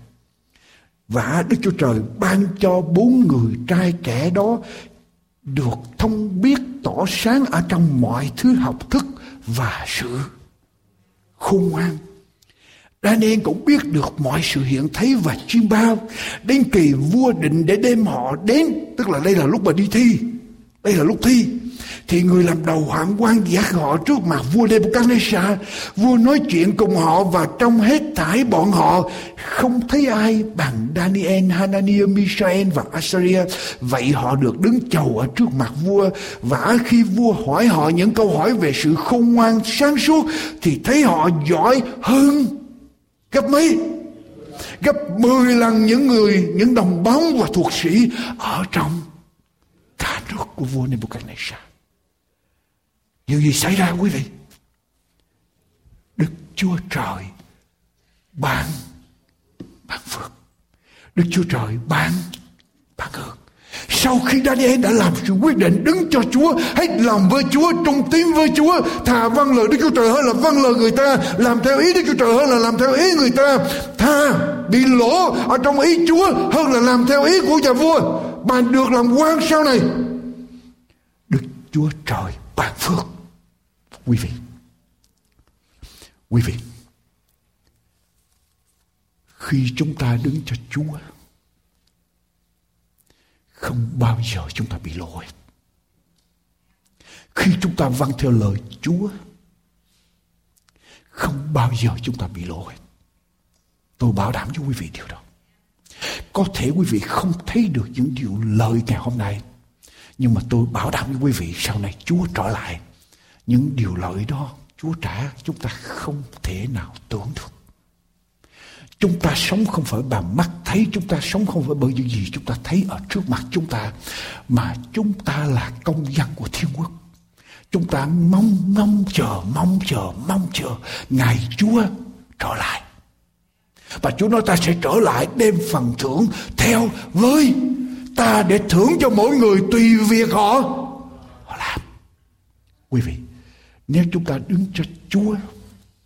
Và Đức Chúa Trời ban cho 4 người trai trẻ đó được thông biết tỏ sáng ở trong mọi thứ học thức và sự khôn ngoan. Daniel cũng biết được mọi sự hiện thấy và chiêm bao. Đến kỳ vua định để đem họ đến, tức là đây là lúc mà đi thi, đây là lúc thi, thì người làm đầu hoạn quan dắt họ trước mặt vua Nebuchadnezzar. Vua nói chuyện cùng họ, và trong hết thảy bọn họ không thấy ai bằng Daniel, Hananiah, Mishael và Azariah. Vậy họ được đứng chầu ở trước mặt vua. Và khi vua hỏi họ những câu hỏi về sự khôn ngoan sáng suốt, thì thấy họ giỏi hơn gấp mấy? Gấp 10 lần những đồng bóng và thuộc sĩ ở trong cả nước của vua Nebuchadnezzar. Điều gì xảy ra quý vị? Đức Chúa Trời ban phước. Đức Chúa Trời ban ơn. Sau khi Daniel đã làm sự quyết định đứng cho Chúa, hết lòng với Chúa, trung tín với Chúa, thà vâng lời Đức Chúa Trời hơn là vâng lời người ta, làm theo ý Đức Chúa Trời hơn là làm theo ý người ta, thà bị lỗ ở trong ý Chúa hơn là làm theo ý của nhà vua, mà được làm quan sau này. Đức Chúa Trời ban phước. Quý vị, khi chúng ta đứng cho Chúa, không bao giờ chúng ta bị lỗi. Khi chúng ta vâng theo lời Chúa, không bao giờ chúng ta bị lỗi. Tôi bảo đảm cho quý vị điều đó. Có thể quý vị không thấy được những điều lợi ngày hôm nay, nhưng mà tôi bảo đảm với quý vị sau này Chúa trở lại, những điều lợi đó Chúa trả chúng ta không thể nào tưởng được. Chúng ta sống không phải bằng mắt thấy, chúng ta sống không phải bởi những gì chúng ta thấy ở trước mặt chúng ta, mà chúng ta là công dân của thiên quốc. Chúng ta mong chờ ngày Chúa trở lại. Và Chúa nói ta sẽ trở lại đem phần thưởng theo với ta để thưởng cho mỗi người tùy việc họ làm. Quý vị, nếu chúng ta đứng cho Chúa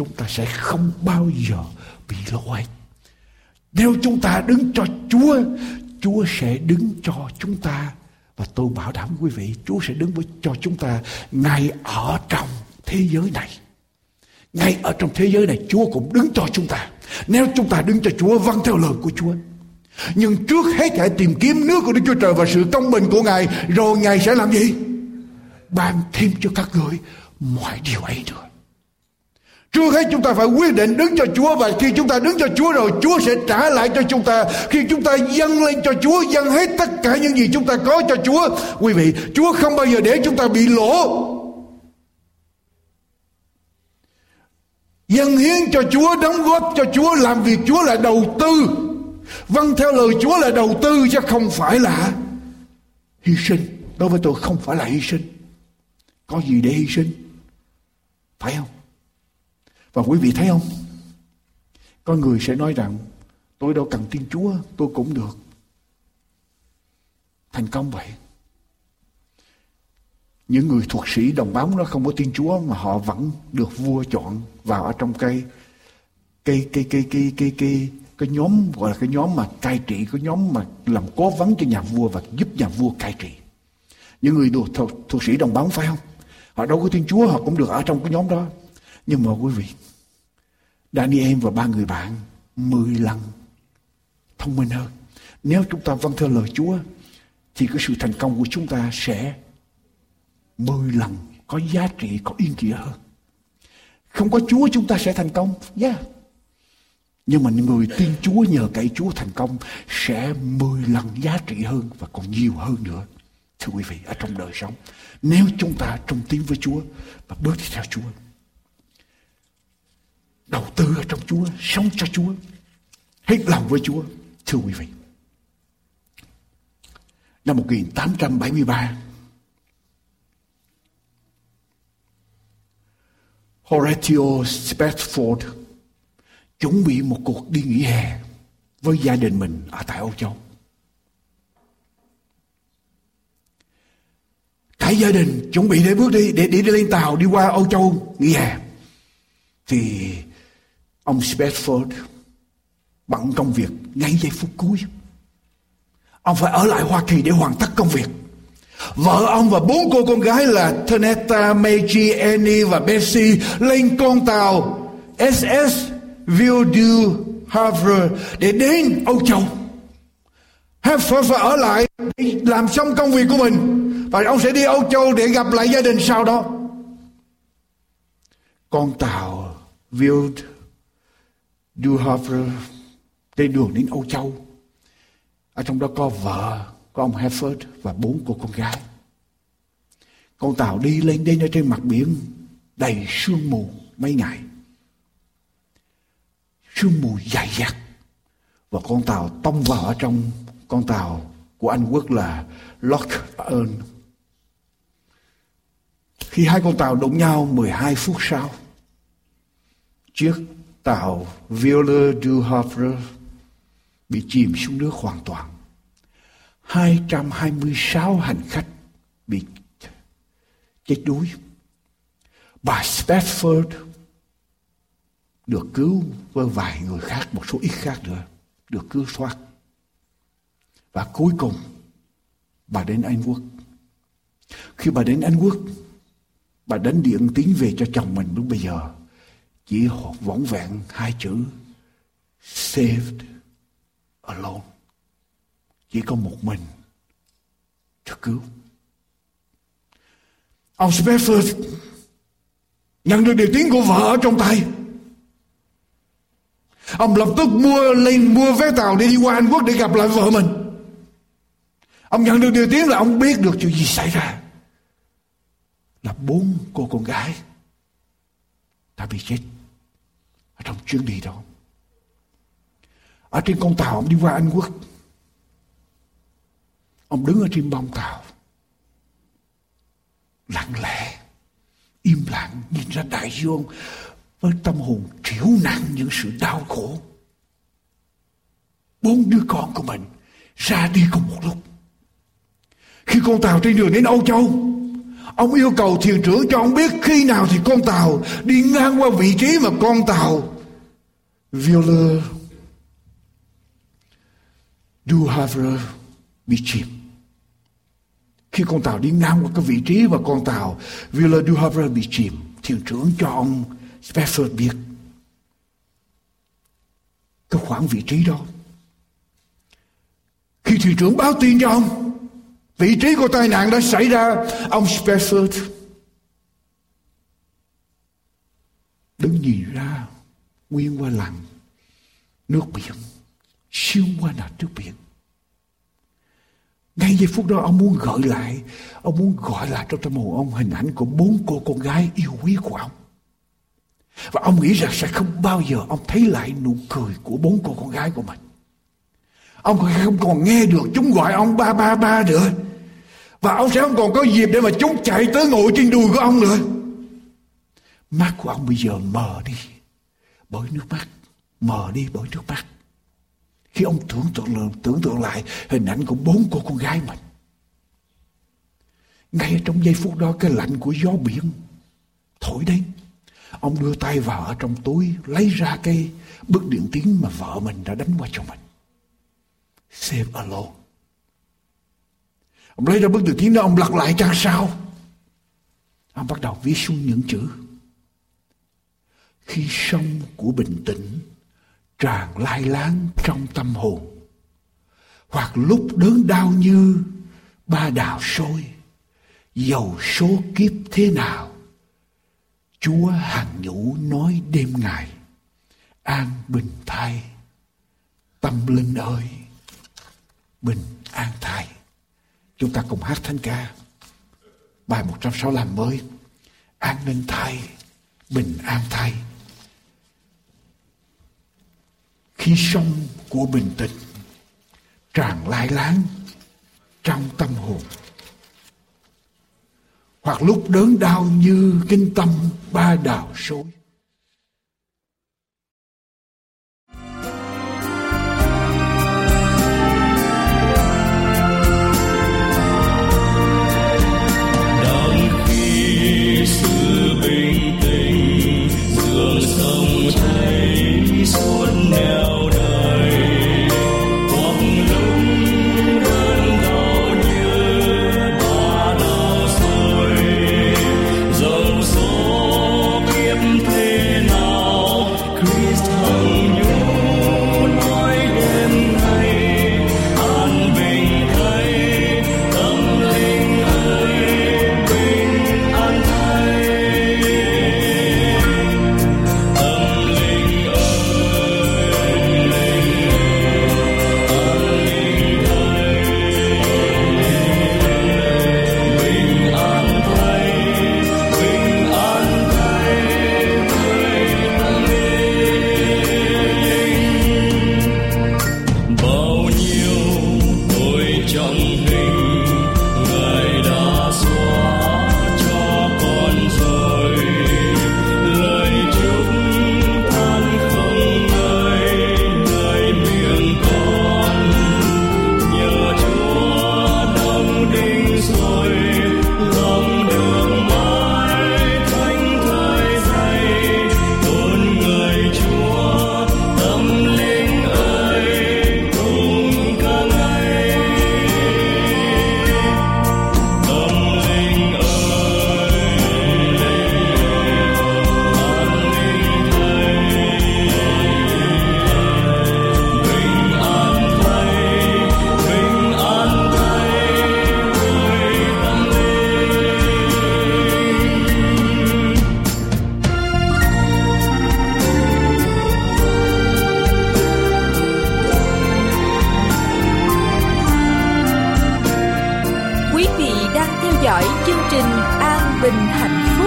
chúng ta sẽ không bao giờ bị lỗi. Nếu chúng ta đứng cho Chúa, Chúa sẽ đứng cho chúng ta. Và tôi bảo đảm quý vị, Chúa sẽ đứng cho chúng ta ngay ở trong thế giới này. Ngay ở trong thế giới này, Chúa cũng đứng cho chúng ta. Nếu chúng ta đứng cho Chúa, vâng theo lời của Chúa. Nhưng trước hết hãy tìm kiếm nước của Đức Chúa Trời và sự công bình của Ngài. Rồi Ngài sẽ làm gì? Ban thêm cho các người mọi điều ấy nữa. Trước hết chúng ta phải quyết định đứng cho Chúa. Và khi chúng ta đứng cho Chúa rồi, Chúa sẽ trả lại cho chúng ta. Khi chúng ta dâng lên cho Chúa, dâng hết tất cả những gì chúng ta có cho Chúa, quý vị, Chúa không bao giờ để chúng ta bị lỗ. Dâng hiến cho Chúa, đóng góp cho Chúa, làm việc Chúa là đầu tư. Vâng theo lời Chúa là đầu tư, chứ không phải là hy sinh. Đối với tôi không phải là hy sinh. Có gì để hy sinh? Phải không? Và quý vị thấy không? Có người sẽ nói rằng tôi đâu cần tin Chúa, tôi cũng được thành công vậy. Những người thuật sĩ đồng bóng nó không có tin Chúa mà họ vẫn được vua chọn vào ở trong cái nhóm, gọi là cái nhóm mà cai trị, cái nhóm mà làm cố vấn cho nhà vua và giúp nhà vua cai trị. Những người thuật sĩ đồng bóng, phải không? Họ đâu có tin Chúa, họ cũng được ở trong cái nhóm đó. Nhưng mà quý vị, Daniel và 3 người bạn 10 lần thông minh hơn. Nếu chúng ta vâng theo lời Chúa thì cái sự thành công của chúng ta sẽ 10 lần có giá trị, có ý nghĩa hơn. Không có Chúa chúng ta sẽ thành công, nhưng mà người tin Chúa, nhờ cậy Chúa thành công sẽ 10 lần giá trị hơn và còn nhiều hơn nữa. Thưa quý vị, ở trong đời sống, nếu chúng ta trung tín với Chúa và bước đi theo Chúa, đầu tư ở trong Chúa, sống cho Chúa, hết lòng với Chúa. Thưa quý vị, năm 1873, Horatio Spafford chuẩn bị một cuộc đi nghỉ hè với gia đình mình ở tại Âu Châu. Cả gia đình chuẩn bị để bước đi, để đi lên tàu đi qua Âu Châu nghỉ hè. Thì ông Spafford bận công việc ngay giây phút cuối. Ông phải ở lại Hoa Kỳ để hoàn tất công việc. Vợ ông và 4 cô con gái là Tanetta, Maggie, Annie và Bessie lên con tàu SS Ville du Havre để đến Âu Châu. Havre phải ở lại để làm xong công việc của mình, và ông sẽ đi Âu Châu để gặp lại gia đình sau đó. Con tàu Ville du Havre trên đường đến Âu Châu, ở trong đó có vợ, có ông Havre và 4 cô con gái. Con tàu đi lên đến ở trên mặt biển đầy sương mù mấy ngày, sương mù dày đặc, và con tàu tông vào ở trong con tàu của Anh Quốc là Loch Earn. Khi hai con tàu đụng nhau 12 phút sau, chiếc tàu Ville du Havre bị chìm xuống nước hoàn toàn. 226 hành khách bị chết đuối. Bà Spafford được cứu với vài người khác, một số ít khác nữa được cứu thoát. Và cuối cùng bà đến Anh Quốc. Khi bà đến Anh Quốc, bà đánh điện tín về cho chồng mình lúc bây giờ chỉ vỏn vẹn 2 chữ saved alone. Chỉ có một mình được cứu. Ông Spafford nhận được điện tín của vợ ở trong tay. Ông lập tức mua vé tàu để đi qua Anh Quốc để gặp lại vợ mình. Ông nhận được điện tín là ông biết được chuyện gì xảy ra. Là 4 cô con gái đã bị chết ở trong chuyến đi đó. Ở trên con tàu ông đi qua Anh Quốc, ông đứng ở trên bong tàu, lặng lẽ, im lặng nhìn ra đại dương với tâm hồn triểu nặng những sự đau khổ. 4 đứa con của mình ra đi cùng một lúc. Khi con tàu trên đường đến Âu Châu, Ông yêu cầu thuyền trưởng cho ông biết khi nào thì con tàu đi ngang qua vị trí mà con tàu Wheeler Du Havre bị chìm. Khi con tàu đi ngang qua cái vị trí mà con tàu Wheeler Du Havre bị chìm, thuyền trưởng cho ông Spafford biết cái khoảng vị trí đó. Khi thuyền trưởng báo tin cho ông vị trí của tai nạn đã xảy ra, ông Spafford đứng nhìn ra nguyên qua làn nước biển, xuyên qua là nước biển. Ngay giây phút đó ông muốn gọi lại trong tâm hồn ông hình ảnh của 4 cô con gái yêu quý của ông. Và ông nghĩ rằng sẽ không bao giờ ông thấy lại nụ cười của 4 cô con gái của mình. Ông không còn nghe được chúng gọi ông ba nữa. Và ông sẽ không còn có dịp để mà chúng chạy tới ngồi trên đùi của ông nữa. Mắt của ông bây giờ mờ đi bởi nước mắt. Khi ông tưởng tượng lại hình ảnh của 4 cô con gái mình. Ngay trong giây phút đó, cái lạnh của gió biển thổi đến, ông đưa tay vào ở trong túi, lấy ra cái bức điện tín mà vợ mình đã đánh qua cho mình. Save alone. Ông lấy ra bức điện tín đó, ông lật lại trang sau. Ông bắt đầu viết xuống những chữ: khi sông của bình tĩnh tràn lai láng trong tâm hồn, hoặc lúc đớn đau như ba đào sôi, dầu số kiếp thế nào, Chúa hằng nhủ nói đêm ngày, an bình thay. Tâm linh ơi, bình an thay. Chúng ta cùng hát thánh ca bài 165 mới: an ninh thay, bình an thay. Khi sông của bình tĩnh tràn lai láng trong tâm hồn, hoặc lúc đớn đau như kinh tâm ba đào sôi. Đang khi sự bình tĩnh dường sông chảy suốt nẻo đời, hoặc lúc đớn đau như ba đào sôi, dòng số kiếp thế nào, Christ hằng nhủ nói đêm nay, an bình thay. Tâm linh ơi, bình an thay. Tâm linh dõi chương trình An Bình Hạnh Phúc.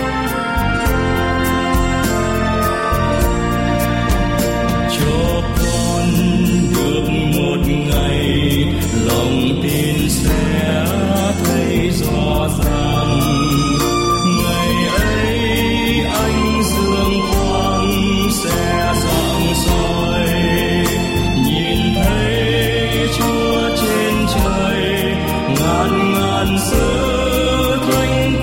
Cho con được một ngày lòng tin sẽ thấy rõ ràng, ngày ấy ánh dương quang sẽ rạng soi, nhìn thấy Chúa trên trời ngàn ngàn sự thánh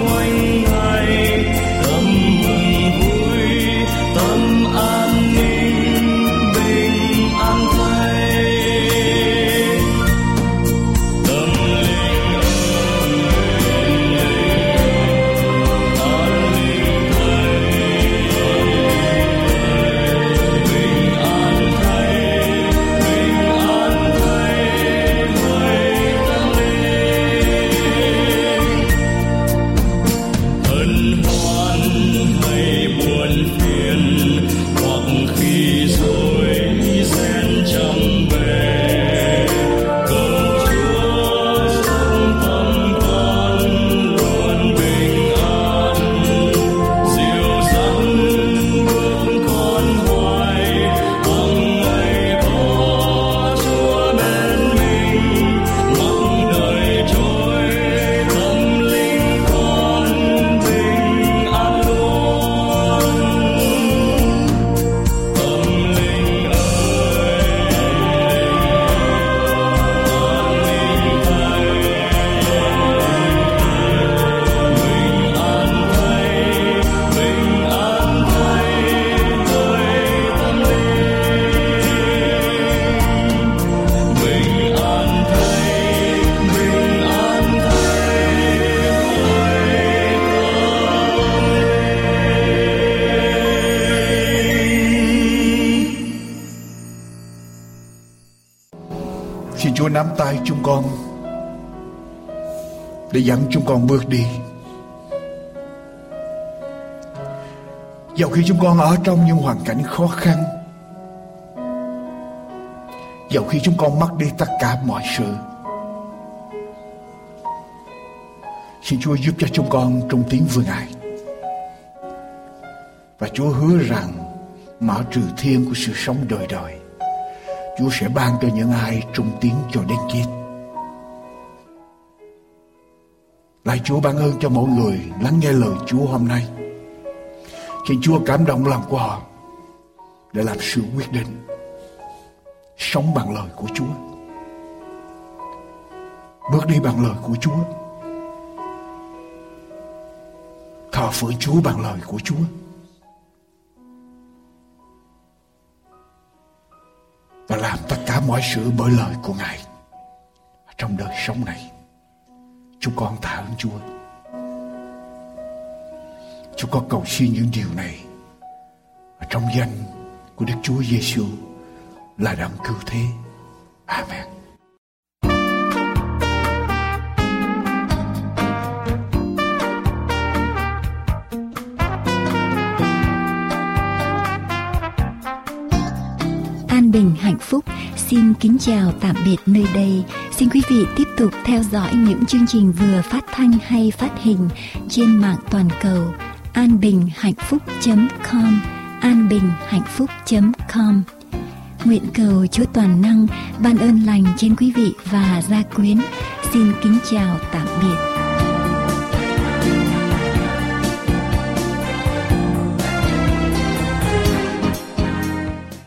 Xin Chúa nắm tay chúng con để dẫn chúng con bước đi. Dẫu khi chúng con ở trong những hoàn cảnh khó khăn, dẫu khi chúng con mất đi tất cả mọi sự, xin Chúa giúp cho chúng con trong tiếng với Ngài. Và Chúa hứa rằng mở trừ thiên của sự sống đời đời, Chúa sẽ ban cho những ai trung tín cho đến chết. Lạy Chúa ban ơn cho mỗi người lắng nghe lời Chúa hôm nay. Xin Chúa cảm động lòng của họ để làm sự quyết định sống bằng lời của Chúa, bước đi bằng lời của Chúa, thờ phượng Chúa bằng lời của Chúa, và làm tất cả mọi sự bởi lời của Ngài trong đời sống này. Chúng con tạ ơn Chúa. Chúng con cầu xin những điều này trong danh của Đức Chúa Giêsu là đấng cứu thế. Amen. An Bình Hạnh Phúc xin kính chào tạm biệt nơi đây. Xin quý vị tiếp tục theo dõi những chương trình vừa phát thanh hay phát hình trên mạng toàn cầu anbinhhạnhphúc.com, anbinhhạnhphúc.com. Nguyện cầu Chúa Toàn Năng ban ơn lành trên quý vị và gia quyến. Xin kính chào tạm biệt.